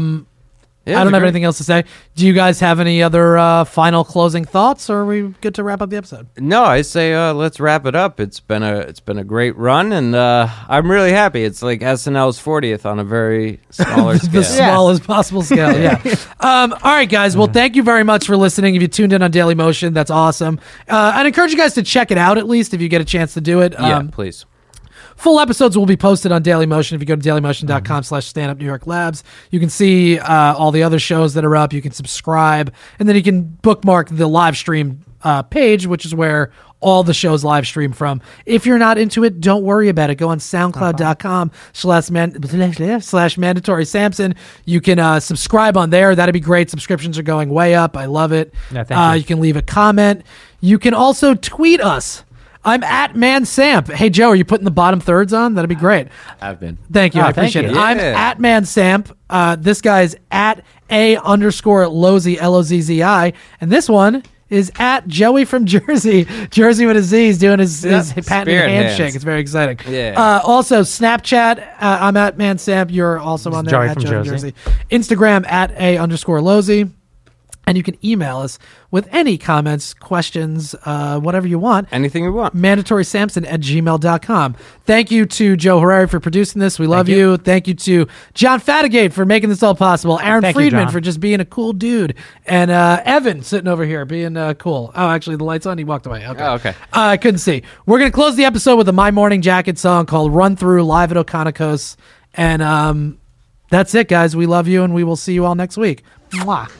I don't have anything else to say. Do you guys have any other final closing thoughts, or are we good to wrap up the episode? No, I say let's wrap it up. It's been a great run, and I'm really happy. It's like SNL's 40th on a very smaller scale. The smallest possible scale, yeah. All right, guys. Well, thank you very much for listening. If you tuned in on Daily Motion, that's awesome. I'd encourage you guys to check it out at least if you get a chance to do it. Yeah, please. Full episodes will be posted on Daily Motion. If you go to dailymotion.com/standup New York Labs, you can see all the other shows that are up. You can subscribe, and then you can bookmark the live stream page, which is where all the shows live stream from. If you're not into it, don't worry about it. Go on soundcloud.com/mandatory Samson. You can subscribe on there. That'd be great. Subscriptions are going way up. I love it. Yeah, thank you. You can leave a comment. You can also tweet us. I'm at ManSamp. Hey, Joe, are you putting the bottom thirds on? That'd be great. I've been. Thank you. I appreciate it. Yeah. I'm at ManSamp. This guy's at @A_Lozzi, Lozzi. And this one is at Joey from Jersey. Jersey with a Z. He's doing his patented Spirit handshake. hands. It's very exciting. Yeah. Also, Snapchat. I'm at ManSamp. You're also on there. Joey at from Joey Jersey. Instagram at @A_Lozzi. And you can email us with any comments, questions, whatever you want. Anything you want. MandatorySamson@gmail.com. Thank you to Joe Harari for producing this. We love you. Thank you to John Fatigate for making this all possible. Aaron Thank you, Friedman John. for just being a cool dude. And Evan sitting over here being cool. Oh, actually, the light's on. He walked away. Okay. Oh, okay. I couldn't see. We're going to close the episode with a My Morning Jacket song called Run Through live at Oconocos. And that's it, guys. We love you, and we will see you all next week. Mwah.